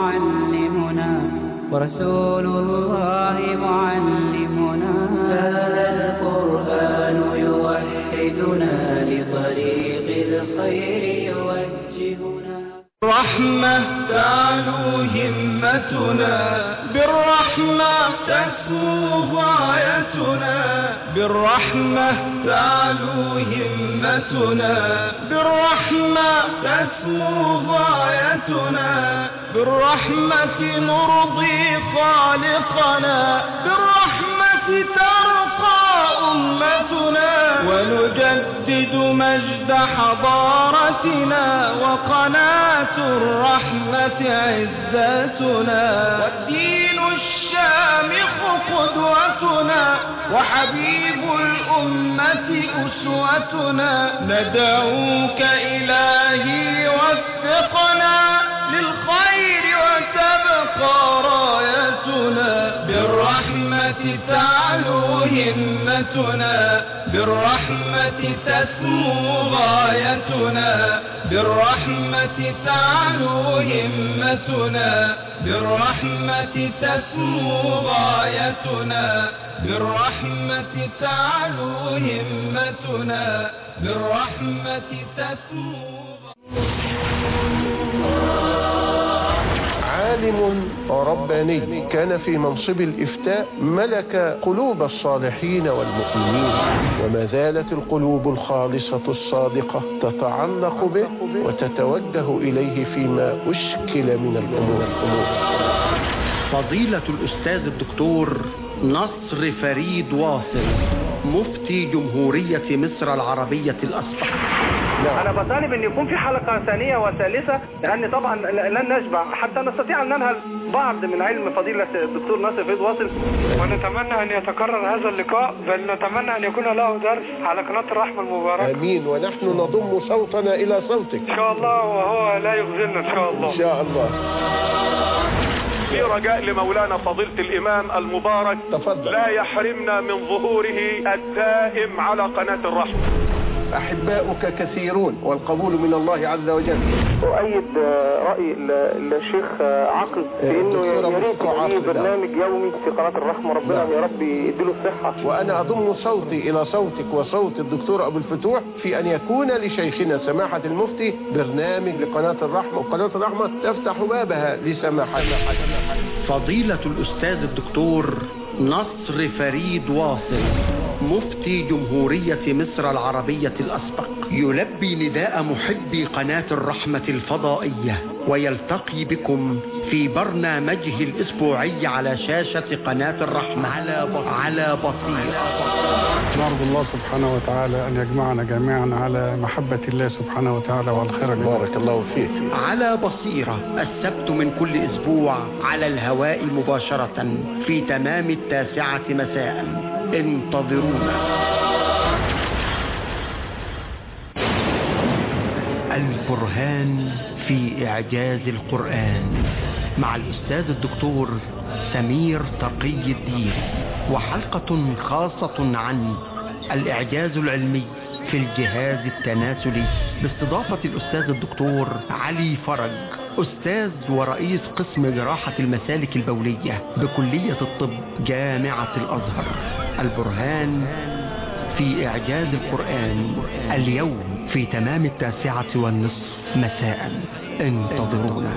معلمنا. هذا القرآن يوحدنا لطريق الخير يوجهنا. بالرحمة تعلو همتنا، بالرحمة تسمو غايتنا، بالرحمة تعلو همتنا، بالرحمة تسمو غايتنا، بالرحمة نرضي خالقنا، بالرحمة ترقى أمتنا، ونجدد مجد حضارتنا، وقناة الرحمة عزتنا، والدين الشامخ قدوتنا، وحبيب الأمة أسوتنا. ندعوك إلهي وفقنا للخير وتبقى رايتنا، بالرحمة تعلو همتنا، بالرحمة تسمو غايتنا، بالرحمة تعلو همتنا، بالرحمة تسمو غايتنا، بالرحمة تعلو همتنا، بالرحمة تسمو. عالم رباني كان في منصب الإفتاء، ملك قلوب الصالحين والمؤمنين، وما زالت القلوب الخالصة الصادقة تتعلق به وتتوجه إليه فيما أشكل من الأمور. فضيلة الأستاذ الدكتور نصر فريد واصل، مفتي جمهورية مصر العربية الأسبق. أنا بطالب أن يكون في حلقة ثانية وثالثة، لأن طبعا لن نشبع حتى نستطيع أن ننهل بعض من علم فضيلة الدكتور ناصر فريد واصل. ونتمنى أن يتكرر هذا اللقاء، بل نتمنى أن يكون له درس على قناة الرحمة المباركة. آمين، ونحن نضم صوتنا إلى صوتك إن شاء الله، وهو لا يخزلنا إن شاء الله. إن شاء الله. في رجاء لمولانا فضيلة الإمام المبارك، تفضل. لا يحرمنا من ظهوره الدائم على قناة الرحمة. أحباؤك كثيرون والقبول من الله عز وجل. أؤيد رأي الشيخ عقل في إنه يريد برنامج يومي في قناة الرحمة. ربنا يا رب يديله الصحة. وأنا أضم صوتي إلى صوتك وصوت الدكتور أبو الفتوح في أن يكون لشيخنا سماحة المفتي برنامج لقناة الرحمة، وقناة الرحمة تفتح بابها لسماحة فضيلة الأستاذ الدكتور نصر فريد واصل مفتي جمهورية مصر العربية الأسبق يلبي نداء محبي قناة الرحمة الفضائية ويلتقي بكم في برنامجه الأسبوعي على شاشة قناة الرحمة على بصيرة. نرجو الله سبحانه وتعالى أن يجمعنا جميعا على محبة الله سبحانه وتعالى والخير. بارك الله فيك. على بصيرة السبت من كل أسبوع على الهواء مباشرة في تمام 9 مساء. انتظرونا. البرهان في إعجاز القرآن مع الأستاذ الدكتور سمير تقي الدين، وحلقة خاصة عن الإعجاز العلمي في الجهاز التناسلي باستضافة الأستاذ الدكتور علي فرج، أستاذ ورئيس قسم جراحة المسالك البولية بكلية الطب جامعة الأزهر. البرهان في إعجاز القرآن اليوم في تمام 9:30 مساء. انتظرونا.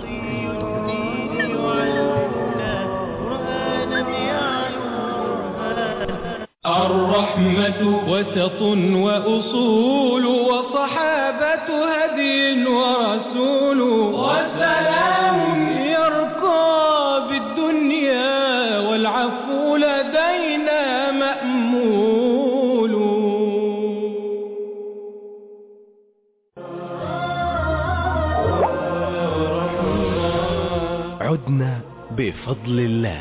الرحمة وسط وأصول وصحابة هدي ورسول وسلام يرقى بالدنيا والعفو لدينا مأمول. عدنا بفضل الله.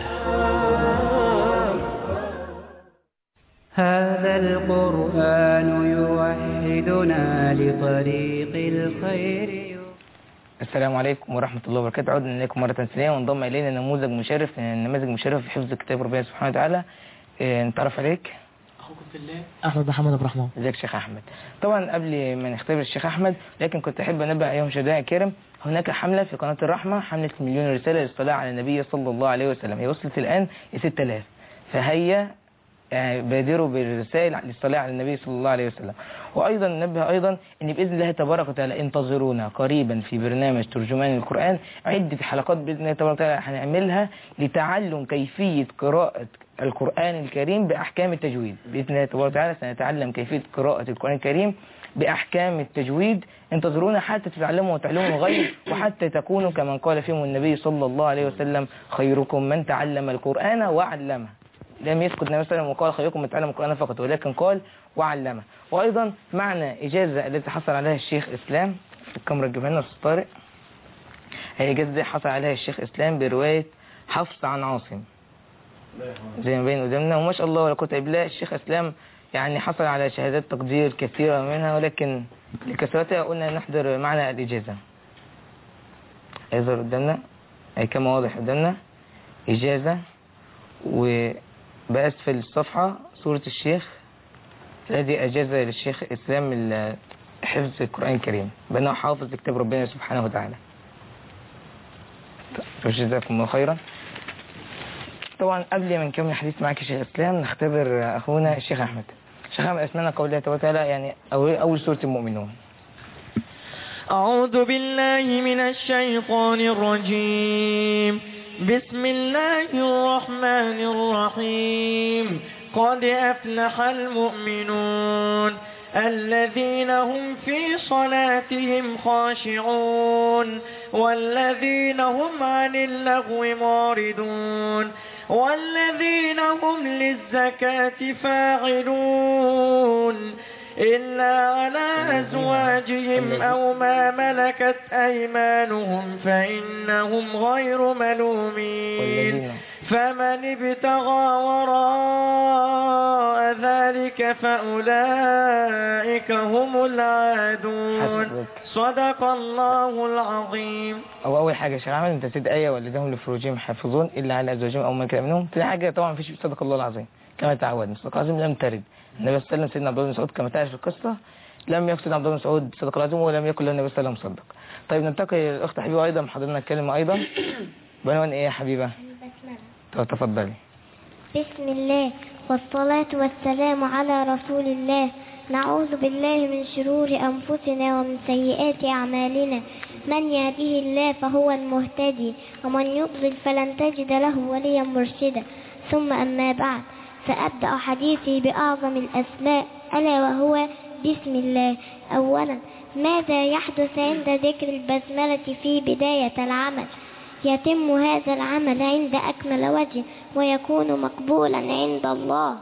هذا القرآن يوحدنا لطريق الخير. السلام عليكم ورحمة الله وبركاته. عدنا إليكم مرة ثانية وانضم إلينا نموذج مشرف من النماذج المشرفة في حفظ كتاب ربنا سبحانه وتعالى. نتعرف عليك. أخوكم في الله أحمد محمد عبد الرحمن. ازيك شيخ أحمد؟ طبعا قبل ما نختبر الشيخ أحمد لكن كنت أحب أنبه أيها المشاهدين الكرام، هناك حملة في قناة الرحمة، حملة مليون رسالة للصلاة على النبي صلى الله عليه وسلم، هي وصلت الآن ل 6000، فهيا بادروا بالرسائل للصلاة على النبي صلى الله عليه وسلم. وأيضا ننبه أيضا أن بإذن الله تبارك وتعالى انتظرونا قريبا في برنامج ترجمان القرآن، عدة حلقات بإذن الله تبارك وتعالى هنعملها لتعلم كيفية قراءة القرآن الكريم بأحكام التجويد. بإذن الله تبارك وتعالى سنتعلم كيفية قراءة القرآن الكريم بأحكام التجويد. انتظرونا حتى تتعلموا وتعلموا الغيب، وحتى تكونوا كمن قال فيهم النبي صلى الله عليه وسلم: خيركم من تعلم القرآن وعلمه. لم يسكت النبي صلى الله عليه وسلم وقال خيركم من تعلم القرآن فقط، ولكن قال وعلمه. وأيضا معنا إجازة التي حصل عليها الشيخ إسلام، في الكاميرا تجيبها لنا أستاذ طارق. هي إجازة حصل عليها الشيخ إسلام برواية حفص عن عاصم زي ما بين قدامنا، وما شاء الله ولا قوة إلا بالله. الشيخ إسلام يعني حصل على شهادات تقدير كثيرة منها، ولكن لكثرتها قلنا نحضر معنا الإجازة. يظهر قدامنا أي كما واضح قدامنا إجازة، وبأسفل الصفحة صورة الشيخ الذي أجاز للشيخ إسلام حفظ القرآن الكريم بأنه حافظ لكتاب ربنا سبحانه وتعالى. جزاكم الله خيرا. طبعا قبل ما نكمل الحديث معك يا شيخ إسلام نختبر أخونا الشيخ أحمد. الشيخ أحمد أسمعنا قول الله تعالى يعني أول سورة المؤمنون. أعوذ بالله من الشيطان الرجيم. بسم الله الرحمن الرحيم. قد أفلح المؤمنون الذين هم في صلاتهم خاشعون والذين هم عن اللغو معرضون والذين هم للزكاة فاعلون إلا على أزواجهم أو ما ملكت أيمانهم فإنهم غير ملومين فمن ابتغى وراء ذلك فأولئك هم العادون. صدق الله العظيم. أول حاجة يا شيخ أحمد، أنت تد آية والذين لفروجهم حافظون إلا على أزواجهم أو ما كان منهم. تاني حاجة طبعا مفيش صدق الله العظيم كما تعودنا. صدق الله العظيم لم ترد. النبي صلى الله عليه وسلم سيدنا عبد الله بن مسعود كما تعرف القصة لم يقصد عبد الله بن مسعود صدق الله العظيم ولم يكن له النبي صلى الله عليه وسلم صدق. طيب ننتقل للأخت حبيبة أيضا محضرنا الكلمة أيضا بعنوان إيه يا حبيبة؟ تفضلي. بسم الله والصلاة والسلام على رسول الله. نعوذ بالله من شرور أنفسنا ومن سيئات أعمالنا. من يهده الله فهو المهتدي ومن يضلل فلن تجد له وليا مرشدا. ثم أما بعد، سأبدأ حديثي بأعظم الأسماء ألا وهو بسم الله. أولا، ماذا يحدث عند ذكر البسملة في بداية العمل؟ يتم هذا العمل عند أكمل وجه ويكون مقبولا عند الله.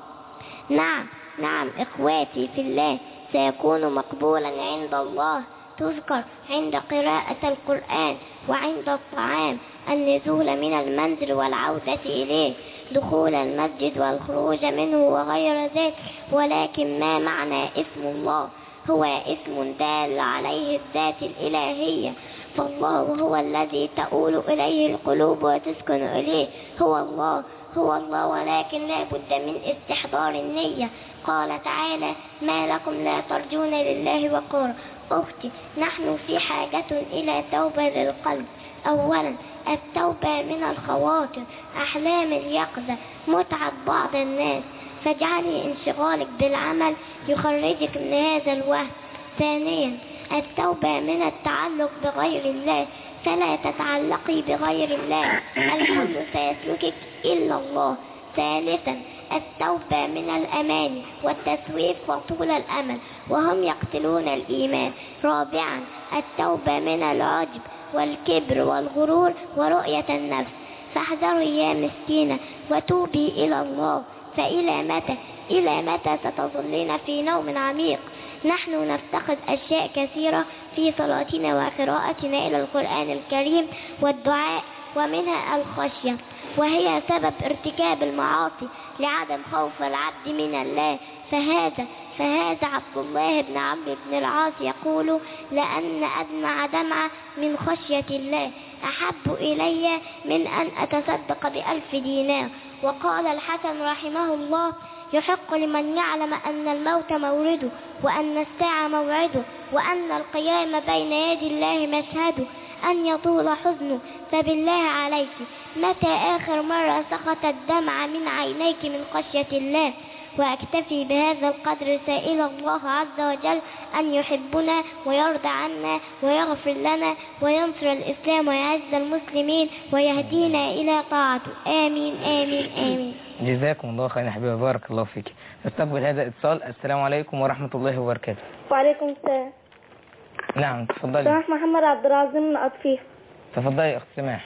نعم إخواتي في الله، سيكون مقبولا عند الله. تذكر عند قراءة القرآن وعند الطعام، النزول من المنزل والعودة إليه، دخول المسجد والخروج منه وغير ذلك. ولكن ما معنى اسم الله؟ هو اسم دال عليه الذات الإلهية، فالله هو الذي تؤول إليه القلوب وتسكن إليه. هو الله ولكن لا بد من استحضار النية. قال تعالى: ما لكم لا ترجون لله وقورا. أختي، نحن في حاجة إلى توبة للقلب. أولا، التوبة من الخواطر، أحلام اليقظة، متعة بعض الناس، فاجعلي انشغالك بالعمل يخرجك من هذا الوهم. ثانيا، التوبة من التعلق بغير الله، فلا تتعلقي بغير الله، الكل سيسلكك إلا الله. ثالثا، التوبة من الأمان والتسويف وطول الأمل وهم يقتلون الإيمان. رابعا، التوبة من العجب والكبر والغرور ورؤية النفس. فاحذري يا مسكينة وتوبي إلى الله. إلى متى ستظلين في نوم عميق؟ نحن نفتقد أشياء كثيرة في صلاتنا وقراءتنا إلى القرآن الكريم والدعاء، ومنها الخشية، وهي سبب ارتكاب المعاصي لعدم خوف العبد من الله. فهذا عبد الله بن عمرو بن العاص يقول: لأن أدمع دمعة من خشية الله أحب إلي من أن أتصدق ب1000 دينار. وقال الحسن رحمه الله: يحق لمن يعلم أن الموت مورده وأن الساعة موعده وأن القيام بين يدي الله مشهده أن يطول حزنه. فبالله عليك، متى آخر مرة سقطت دمعة من عينيك من خشية الله؟ وأكتفي بهذا القدر سائل الله عز وجل أن يحبنا ويرضى عنا ويغفر لنا وينصر الإسلام ويعز المسلمين ويهدينا إلى طاعته. آمين آمين آمين. جزاكم الله خيرا يا حبيبي، بارك الله فيك. نستقبل هذا الاتصال. السلام عليكم ورحمة الله وبركاته. وعليكم السلام. نعم تفضلي. سماح محمد عبد العظيم من أطفيح. تفضلي يا أخت سماح.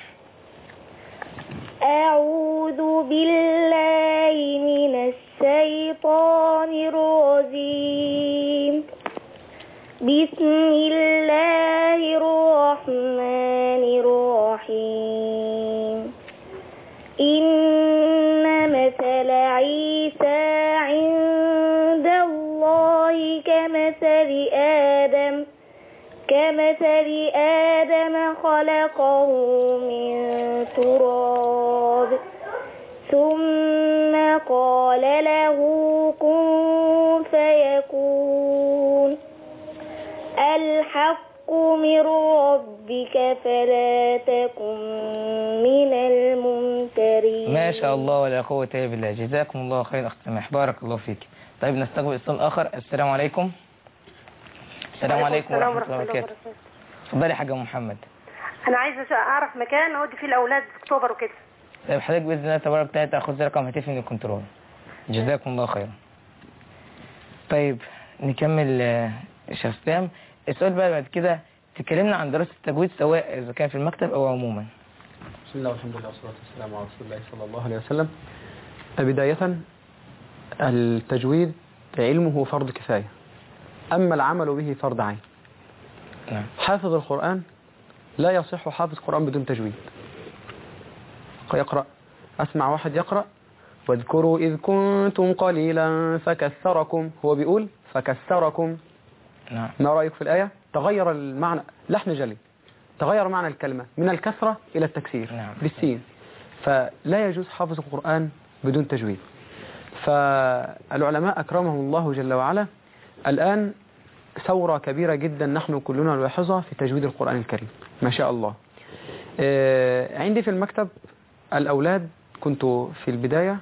أعوذ بالله من الشيطان الرجيم. بسم الله الرحمن الرحيم. إن مثل عيسى عند الله كمثل آدم خلقه من تراب ثم قال له كن فيكون. الحق من ربك فلا تكن من الممترين. ما شاء الله ولا قوة إلا بالله. جزاكم الله خير أخت سماح، بارك الله فيك. طيب نستقبل اتصال آخر. السلام عليكم. السلام عليكم ورحمة الله وبركاته. اتفضلي يا حاجة محمد. أنا عايزة أعرف مكان أودي فيه الأولاد في أكتوبر وكده. طيب حضرتك بإذن الله تبارك وتعالى تأخذ رقم هاتفي من الكنترول. جزاكم الله خيرا. طيب نكمل شيخ اسلام. السؤال بقى بعد كده تكلمنا عن دراسة التجويد سواء إذا كان في المكتب أو عموما. بسم الله والحمد لله والصلاة والسلام على رسول الله صلى الله عليه وسلم. بداية التجويد علمه فرض كفاية، أما العمل به فرض عين. حافظ القرآن لا يصح حافظ القرآن بدون تجويد. يقرأ أسمع واحد يقرأ واذكروا إذ كنتم قليلا فكثركم، هو بيقول فكثركم. نعم. ما رأيك في الآية؟ تغير المعنى، لحن جلي، تغير معنى الكلمة من الكثرة إلى التكسير. نعم. بالسين. فلا يجوز حفظ القرآن بدون تجويد. فالعلماء أكرمهم الله جل وعلا الآن ثورة كبيرة جدا نحن كلنا نلاحظها في تجويد القرآن الكريم، ما شاء الله. عندي في المكتب الأولاد كنت في البداية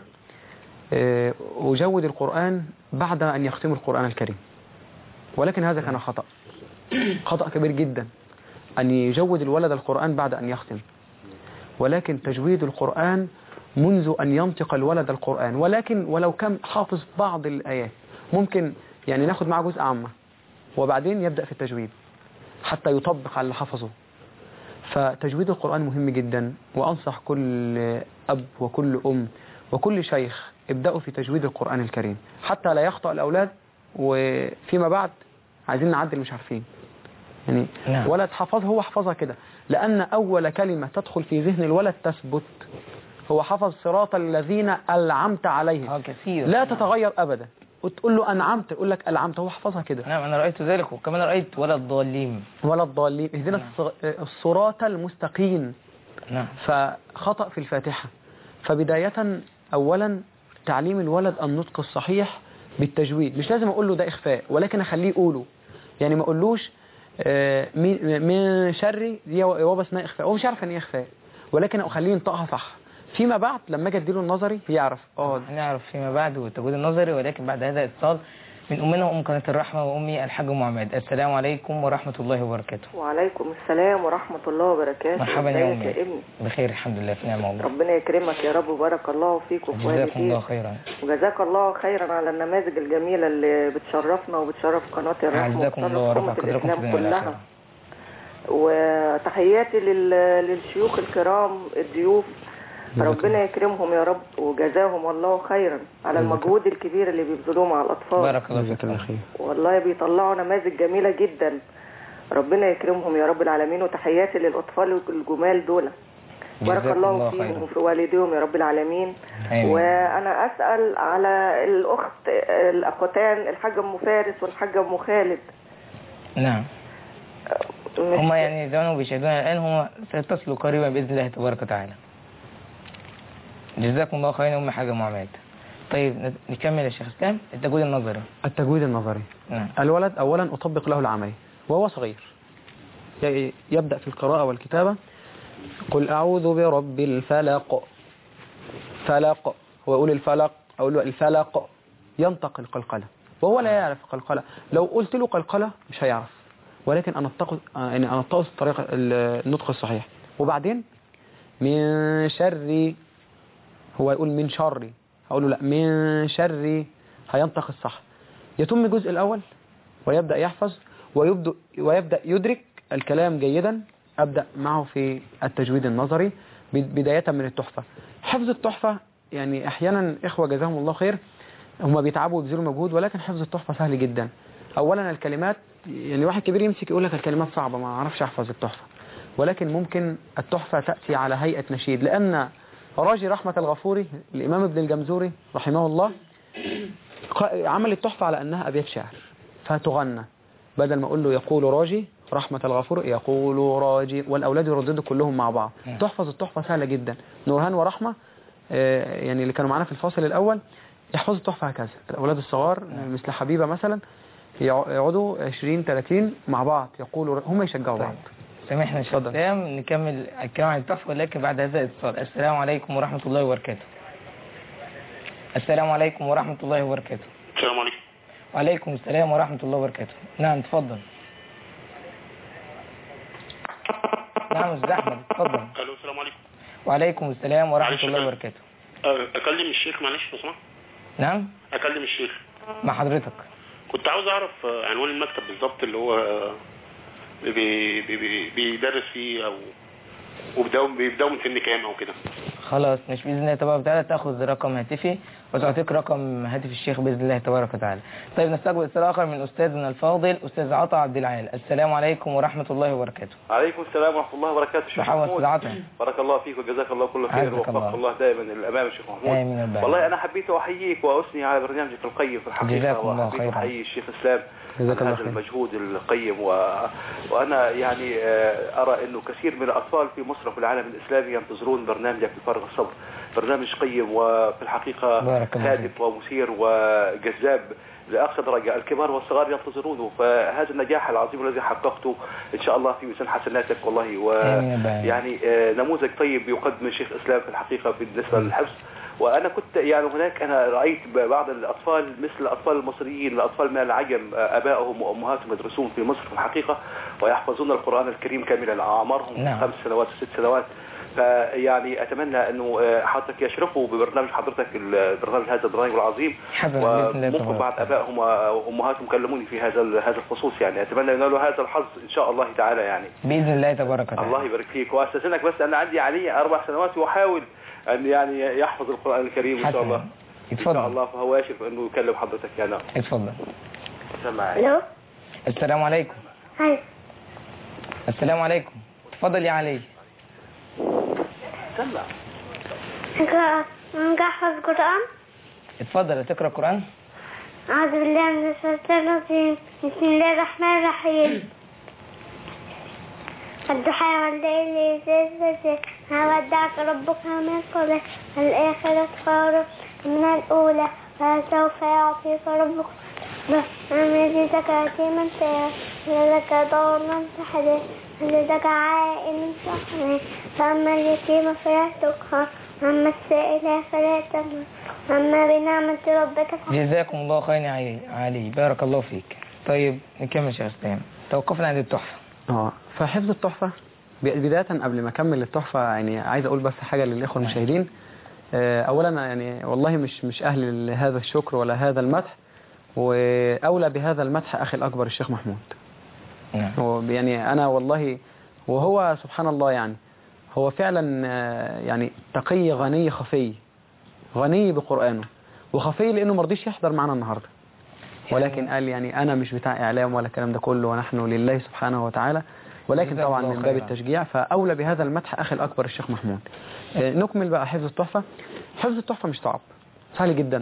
أجود القرآن بعد أن يختموا القرآن الكريم، ولكن هذا كان خطأ كبير جدا أن يجود الولد القرآن بعد أن يختم، ولكن تجويد القرآن منذ أن ينطق الولد القرآن، ولكن ولو كان حافظ بعض الآيات ممكن يعني ناخد معه جزء عامة وبعدين يبدأ في التجويد حتى يطبق على اللي حفظه. فتجويد القرآن مهم جدا، وأنصح كل أب وكل أم وكل شيخ ابدأوا في تجويد القرآن الكريم حتى لا يخطأ الأولاد، وفيما بعد عايزين نعدل مش عارفين يعني. نعم. ولد حفظ هو حفظها كده، لأن أول كلمة تدخل في ذهن الولد تثبت. هو حفظ صراط الذين ألعمت عليهم، كثير لا تتغير أبدا، وتقول له أنعمت يقول لك ألعمت، هو حفظها كده. نعم أنا رأيت ذلك، وكمان رأيت ولا الضالين اهدنا الصراط المستقيم. نعم. فخطأ في الفاتحة. فبداية أولا تعليم الولد النطق الصحيح بالتجويد، مش لازم أقول له ده إخفاء، ولكن أخليه يقوله. يعني ما أقولوش من شر دي وابا اسمها إخفاء، هو مش عارف أن إيه إخفاء، ولكن أخليه ينطقها صح. فيما بعد لما اجي اديله النظري يعرف نعرف فيما بعد والتجويد النظري. ولكن بعد هذا اتصال من أمنا أم قناة الرحمة وأمي الحاج معمد. السلام عليكم ورحمة الله وبركاته. وعليكم السلام ورحمة الله وبركاته. مرحبا يا أمي. يا ابني؟ بخير الحمد لله في نعمة والله. ربنا يكرمك يا رب وبارك الله فيك وفي والديك. جزاكم الله خيرا. وجزاك الله خيرا على النماذج الجميلة اللي بتشرفنا وبتشرف قناة الرحمة. جزاكم الله ورفع قدركم في كلها. وتحياتي للشيوخ الكرام الضيوف، ربنا يكرمهم يا رب وجزاهم الله خيرا على المجهود الكبير اللي بيبذلوه مع الأطفال. بارك الله فيك. والله بيطلعوا نماذج جميلة جدا، ربنا يكرمهم يا رب العالمين. وتحياتي للأطفال الجمال دول، بارك الله فيهم وفي والديهم يا رب العالمين. آمين. وأنا أسأل على الأخوتان الحاجة أم فارس والحاجة أم خالد. نعم. هم يعني زمانهم بيشاهدونا الآن، هم سيتصلوا قريبا بإذن الله تبارك وتعالى. جزاكم الله خيرا أم حاجة معمد. طيب نكمل يا شيخ اسلام. التجويد النظري. التجويد النظري. نعم. الولد أولا أطبق له العملي وهو صغير، يبدأ في القراءة والكتابة. قل أعوذ برب الفلق، فلق، هو يقول الفلق، أقول له الفلق، ينطق القلقلة وهو لا يعرف القلقلة. لو قلت له قلقلة مش هيعرف، ولكن أنا أنطقه الطريقة النطق الصحيح. وبعدين من شر، هو يقول من شر، هقول له لا من شر، هينطق الصح. يتم الجزء الأول ويبدأ يحفظ ويبدأ يدرك الكلام جيدا. أبدأ معه في التجويد النظري بداية من التحفة. حفظ التحفة يعني أحيانا إخوة جزاهم الله خير هم بيتعبوا ويبذلوا مجهود، ولكن حفظ التحفة سهل جدا. أولا الكلمات، يعني واحد كبير يمسك يقول لك الكلمات صعبة ما أعرفش أحفظ التحفة، ولكن ممكن التحفة تأتي على هيئة نشيد. لأن راجي رحمة الغفوري الإمام ابن الجمزوري رحمه الله عمل التحفة على أنها أبيات شعر فتغنى، بدل ما أقول له يقول راجي رحمة الغفور يقول راجي، والأولاد يرددوا كلهم مع بعض. تحفظ التحفة سهلة جدا. نورهان ورحمة يعني اللي كانوا معنا في الفاصل الأول يحفظوا التحفة هكذا. الأولاد الصغار مثل حبيبة مثلا يقعدوا 20-30 مع بعض يقولوا، هم يشجعوا بعض. سامحنا شيخ اسلام نكمل الكلام عن التحفة، ولكن بعد هذا الاتصال. السلام عليكم ورحمة الله وبركاته. السلام عليكم ورحمة الله وبركاته. السلام عليكم. وعليكم السلام ورحمة الله وبركاته. نعم تفضل. نعم أستاذ أحمد تفضل. الو السلام عليكم. وعليكم السلام ورحمة الله وبركاته. أكلم الشيخ معلش لو سمحت؟ نعم أكلم الشيخ مع حضرتك. كنت عاوز أعرف عنوان المكتب بالظبط اللي هو بيدرس فيه، أو بيبدأوا من سن كام أو كده. خلاص مش باذن الله تبارك وتعالى تاخذ رقم هاتفي وتعطيك رقم هاتف الشيخ باذن الله تبارك وتعالى. طيب نستقبل اتصال اخر من استاذنا الفاضل استاذ عطا عبد العال. السلام عليكم ورحمه الله وبركاته. عليكم السلام ورحمه الله وبركاته. شيخ محمود بارك الله فيك وجزاك الله كل خير ووفقك الله دائما للامام الشيخ محمود. آمين. والله انا حبيت احييك واثني على برنامجك القيم في الحقيقه، وحبيت احيي الشيخ اسلام على هذا المجهود القيم وانا يعني ارى انه كثير من الاطفال في مصر وفي العالم الاسلامي ينتظرون برنامجك بفارغ الصبر. برنامج قيم وفي الحقيقه هادف ومثير وجذاب لأقصى درجة، الكبار والصغار ينتظرونه، فهذا النجاح العظيم الذي حققته إن شاء الله في ميزان حسناتك والله. ويعني نموذج طيب يقدم من شيخ إسلام في الحقيقة بالنسبة للحفظ. وأنا كنت يعني هناك أنا رأيت بعض الأطفال مثل الأطفال المصريين، الأطفال من العجم أبائهم وأمهاتهم يدرسون في مصر في الحقيقة ويحفظون القرآن الكريم كاملا، أعمارهم 5 سنوات و6 سنوات. فيعني اتمنى انه حضرتك يشرفوا ببرنامج حضرتك البرنامج هذا البرنامج العظيم، وممكن بعض ابائهم وامهاتهم كلموني في هذا الخصوص. يعني اتمنى ينالوا هذا الحظ ان شاء الله تعالى يعني باذن الله تبارك وتعالى. الله يبارك فيك. واستاذنك بس انا عندي علي 4 سنوات واحاول ان يعني يحفظ القران الكريم ان شاء الله. اتفضل. ان شاء الله فهو يشرف انه يكلم حضرتك يا نعم. اتفضل. الو السلام عليكم. هاي السلام عليكم. اتفضل يا علي. نحفظ قرآن. اتفضل تقرأ القرآن. أعوذ بالله من الشيطان الرجيم. بسم الله الرحمن الرحيم. الضحى والليل إذا سجى ما ودعك ربك من قبل الآخرة خير من الأولى فسوف يعطيك ربك من يزيدك يتيما فيا لك ضامنا تحدث لك عائل صحيح فأما اليتيم فلا تقهر وأما السائل فلا تنهر وأما بنعمة ربك جزاكم الله خير يا علي بارك الله فيك. طيب نكمل شيخ اسلام. توقفنا عند التحفة. فحفظ التحفة بداية قبل ما أكمل التحفة يعني عايز أقول بس حاجة للإخوة المشاهدين. أولا يعني والله مش أهل لهذا الشكر ولا هذا المدح، وأولى بهذا المدح أخي الأكبر الشيخ محمود. يعني أنا والله وهو سبحان الله يعني هو فعلا يعني تقي غني خفي، غني بقرآنه وخفي لأنه مرضيش يحضر معنا النهاردة، ولكن قال يعني أنا مش بتاع إعلام ولا الكلام ده كله ونحن لله سبحانه وتعالى، ولكن طبعا من باب التشجيع فأولى بهذا المدح أخي الأكبر الشيخ محمود. نكمل بقى حفظ التحفة. حفظ التحفة مش صعب، سهل جدا.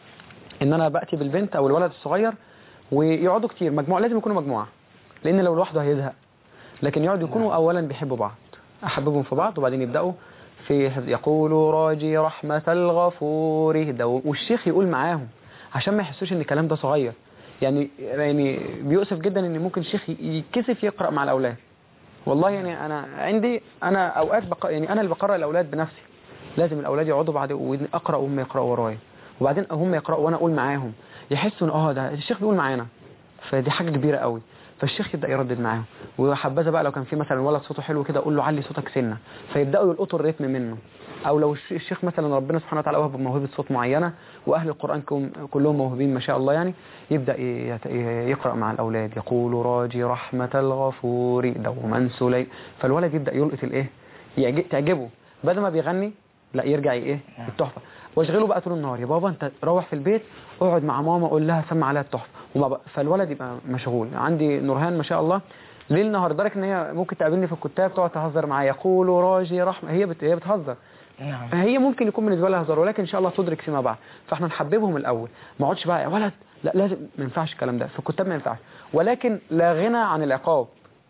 إن أنا بأتي بالبنت أو الولد الصغير ويقعدوا كتير مجموعة، لازم يكونوا مجموعة لأن لو لوحده هيزهق، لكن يقعدوا يكونوا أولا بيحبوا بعض، أحببهم في بعض وبعدين يبدأوا في حفظ يقولوا راجي رحمة الغفور ده، والشيخ يقول معاهم عشان ما يحسوش إن الكلام ده صغير. يعني بيؤسف جدا إن ممكن الشيخ يتكسف يقرأ مع الأولاد. والله يعني أنا أوقات يعني أنا اللي بقرأ الأولاد بنفسي، لازم الأولاد يقعدوا بعد أقرأ وهم يقرأوا ورايا وبعدين هم يقرأوا وأنا أقول معاهم، يحسوا إن ده الشيخ بيقول معانا، فدي حاجة كبيرة قوي. فالشيخ يبدأ يردد معاهم، وحبذا بقى لو كان في مثلا ولد صوته حلو كده أقول له علي صوتك سنة، فيبدأوا يلقطوا الريتم منه. أو لو الشيخ مثلا ربنا سبحانه وتعالى وهب موهبة صوت معينة وأهل القرآن كلهم موهوبين ما شاء الله، يعني يبدأ يقرأ مع الأولاد يقول راجي رحمة الغفور دوما سليم، فالولد يبدأ يلقط تعجبه، بدل ما بيغني لا يرجع التحفة. واشغله بقى طول النهار، يا بابا انت روح في البيت اقعد مع ماما قول لها سمع عليها التحفة، فالولد يبقى مشغول. عندي نورهان ما شاء الله ليل نهار، لدرجه ان هي ممكن تقابلني في الكتاب تقعد تهزر معايا يقول راجي رحمة، هي بتهزر. نعم. هي ممكن يكون بالنسبه لها هزار ولكن ان شاء الله تدرك فيما بعد، فاحنا نحببهم الاول، ما اقعدش بقى يا ولد لا لازم، ما ينفعش الكلام ده في الكتاب ما ينفعش، ولكن لا غنى عن العقاب.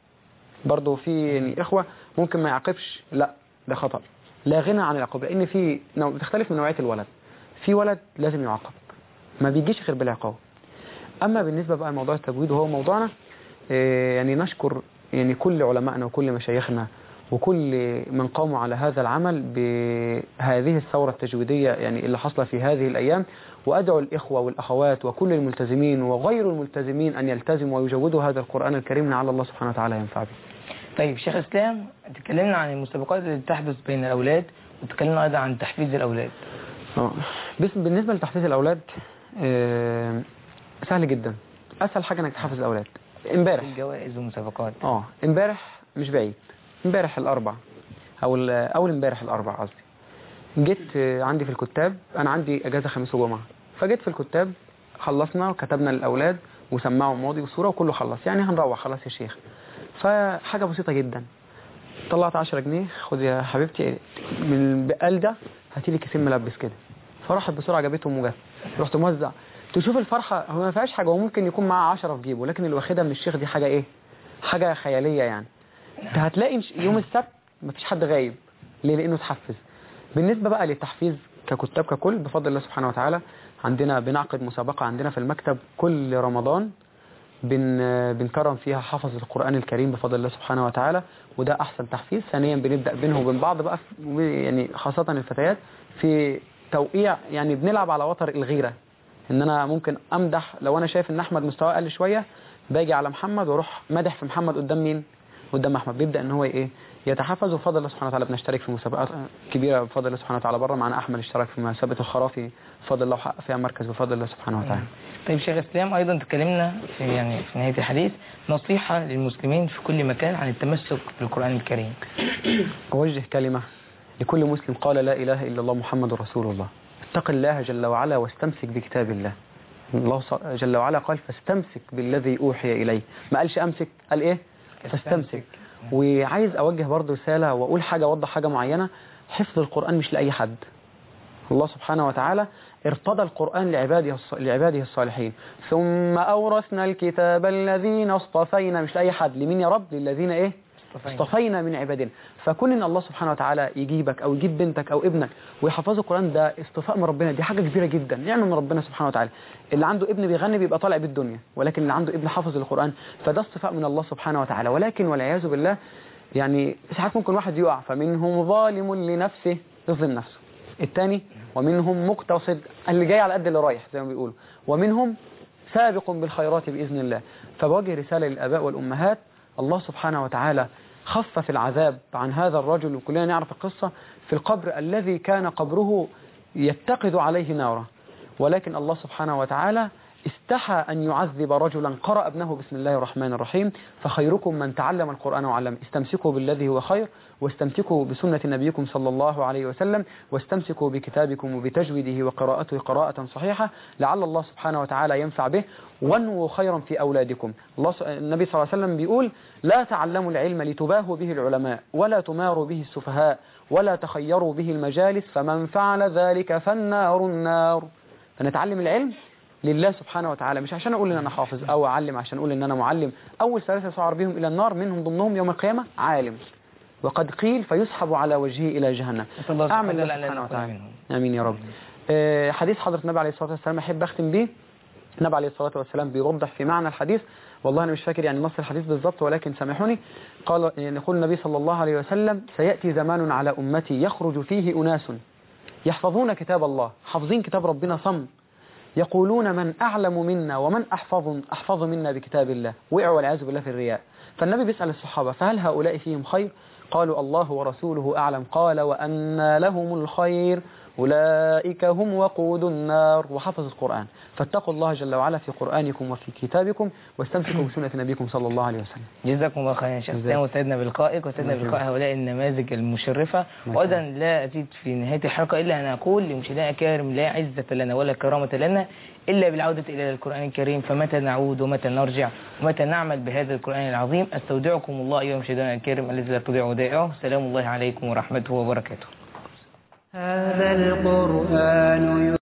برضه في يعني اخوه ممكن ما يعاقبش، لا ده خطأ، لا غنى عن العقاب، لان في بتختلف من نوعيه الولد، في ولد لازم يعاقب ما بيجيش غير بالعقاب. اما بالنسبه بقى لموضوع التجويد وهو موضوعنا، يعني نشكر يعني كل علمائنا وكل مشايخنا وكل من قاموا على هذا العمل بهذه الثورة التجويدية يعني اللي حصل في هذه الأيام، وأدعو الإخوة والأخوات وكل الملتزمين وغير الملتزمين أن يلتزموا ويجودوا هذا القرآن الكريم لعل الله سبحانه وتعالى ينفع به. طيب شيخ إسلام، تكلمنا عن المسابقات اللي تحدث بين الأولاد وتكلمنا أيضا عن تحفيز الأولاد. بالنسبة لتحفيز الأولاد سهل جدا، أسهل حاجة أنك تحفز الأولاد. امبارح الجوائز والمسابقات امبارح مش بعيد، امبارح الأربع أو امبارح الأربع قصدي، جيت عندي في الكتاب، انا عندي اجازه خميس وجمعه، فجيت في الكتاب خلصنا وكتبنا للاولاد وسمعوا الماضي والصوره وكله خلص، يعني هنروح خلاص يا شيخ. فحاجه بسيطه جدا، طلعت 10 جنيه، خد يا حبيبتي من البقال ده هاتي لي كيسين ملبس كده. فراحت بسرعه جابتهم وجت، رحت موزع. تشوف الفرحه، هو ما فيهاش حاجه، هو ممكن يكون معاه 10 في جيبه، لكن اللي واخدها من الشيخ دي حاجه ايه؟ حاجه خياليه يعني. انت هتلاقي يوم السبت مفيش حد غايب، ليه؟ لانه اتحفز. بالنسبه بقى للتحفيز ككتاب ككل، بفضل الله سبحانه وتعالى عندنا بنعقد مسابقه عندنا في المكتب كل رمضان، بنكرم فيها حافظ القرآن الكريم بفضل الله سبحانه وتعالى، وده أحسن تحفيز. ثانيا بنبدأ بينه وبين بعض بقى، يعني خاصة الفتيات في توقيع، يعني بنلعب على وتر الغيرة، إن أنا ممكن أمدح لو أنا شايف إن أحمد مستواه أقل شوية، باجي على محمد وأروح مدح في محمد قدام مين؟ قدام أحمد. بيبدأ إن هو إيه؟ يتحفز. وبفضل الله سبحانه وتعالى بنشترك في مسابقات كبيرة بفضل الله سبحانه وتعالى بره. معنا أحمد اشترك في مسابقة الخرافي بفضل الله وحقق فيها مركز بفضل الله سبحانه وتعالى. طيب شيخ اسلام، ايضا تكلمنا في نهايه الحديث نصيحه للمسلمين في كل مكان عن التمسك بالقران الكريم. اوجه كلمه لكل مسلم قال لا اله الا الله محمد رسول الله، اتق الله جل وعلا واستمسك بكتاب الله. الله جل وعلا قال فاستمسك بالذي اوحي اليه، ما قالش امسك، قال ايه؟ فاستمسك. وعايز اوجه برضه رساله واقول حاجه، اوضح حاجه معينه. حفظ القران مش لاي حد. الله سبحانه وتعالى ارتضى القرآن لعباده الصالحين، ثم أورثنا الكتاب الذين اصطفينا، مش لأي حد، لمين يا رب؟ للذين ايه؟ اصطفينا من عبادنا. فكون ان الله سبحانه وتعالى يجيبك او يجيب بنتك او ابنك ويحفظوا القرآن، ده اصطفاء من ربنا، دي حاجة كبيرة جدا، نعمة من ربنا سبحانه وتعالى. اللي عنده ابن بيغني بيبقى طالع بالدنيا، ولكن اللي عنده ابن حافظ القرآن فده اصطفاء من الله سبحانه وتعالى. ولكن والعياذ بالله يعني ساعات ممكن واحد يقع، فمنهم ظالم لنفسه، يظلم نفسه. الثاني ومنهم مقتصد، اللي جاي على قد اللي رايح زي ما بيقولوا، ومنهم سابق بالخيرات بإذن الله. فبوجه رسالة للآباء والأمهات، الله سبحانه وتعالى خفف العذاب عن هذا الرجل، وكلنا نعرف القصة في القبر الذي كان قبره يتقد عليه نارا، ولكن الله سبحانه وتعالى استحى أن يعذب رجلا قرأ ابنه بسم الله الرحمن الرحيم، فخيركم من تعلم القرآن وعلمه. استمسكوا بالذي هو خير، واستمسكوا بسنة نبيكم صلى الله عليه وسلم، واستمسكوا بكتابكم وبتجويده وقراءته قراءة صحيحة لعل الله سبحانه وتعالى ينفع به. وانووا خيرا في أولادكم. النبي صلى الله عليه وسلم بيقول لا تعلموا العلم لتباهوا به العلماء، ولا تماروا به السفهاء، ولا تخيروا به المجالس، فمن فعل ذلك فالنار النار. فنتعلم العلم لله سبحانه وتعالى، مش عشان اقول ان انا حافظ او اعلم عشان اقول ان انا معلم. اول ثلاثه يسعر بهم الى النار منهم ضمنهم يوم القيامه عالم، وقد قيل فيسحب على وجهه الى جهنم. اعمل الله سبحانه وتعالى. امين يا رب. حديث حضره النبي عليه الصلاه والسلام احب اختم به. النبي عليه الصلاه والسلام بيوضح في معنى الحديث، والله انا مش فاكر يعني نص الحديث بالضبط ولكن سامحوني. قال يقول النبي صلى الله عليه وسلم سياتي زمان على امتي يخرج فيه اناس يحفظون كتاب الله، حافظين كتاب ربنا صم، يقولون من أعلم منا ومن أحفظ منا بكتاب الله، وقعوا والعياذ بالله في الرياء. فالنبي بيسأل الصحابة فهل هؤلاء فيهم خير؟ قالوا الله ورسوله أعلم. قال وأن لهم الخير أولئك هم وقود النار. وحفظ القرآن. فاتقوا الله جل وعلا في قرآنكم وفي كتابكم، واستمسكوا بسنة نبيكم صلى الله عليه وسلم. جزاكم الله خيرا يا شيخ اسلام، وسعدنا بلقائك وسعدنا بلقاء هؤلاء النماذج المشرفة. وأيضا لا أزيد في نهاية الحلقة إلا أن أقول لمشاهدينا الكرام لا عزة لنا ولا كرامة لنا إلا بالعودة إلى القرآن الكريم، فمتى نعود ومتى نرجع ومتى نعمل بهذا القرآن العظيم. أستودعكم الله أيها المشاهدون الكرام الذي لا تضيع ودائعه. سلام الله عليكم ورحمته وبركاته. هذا القرآن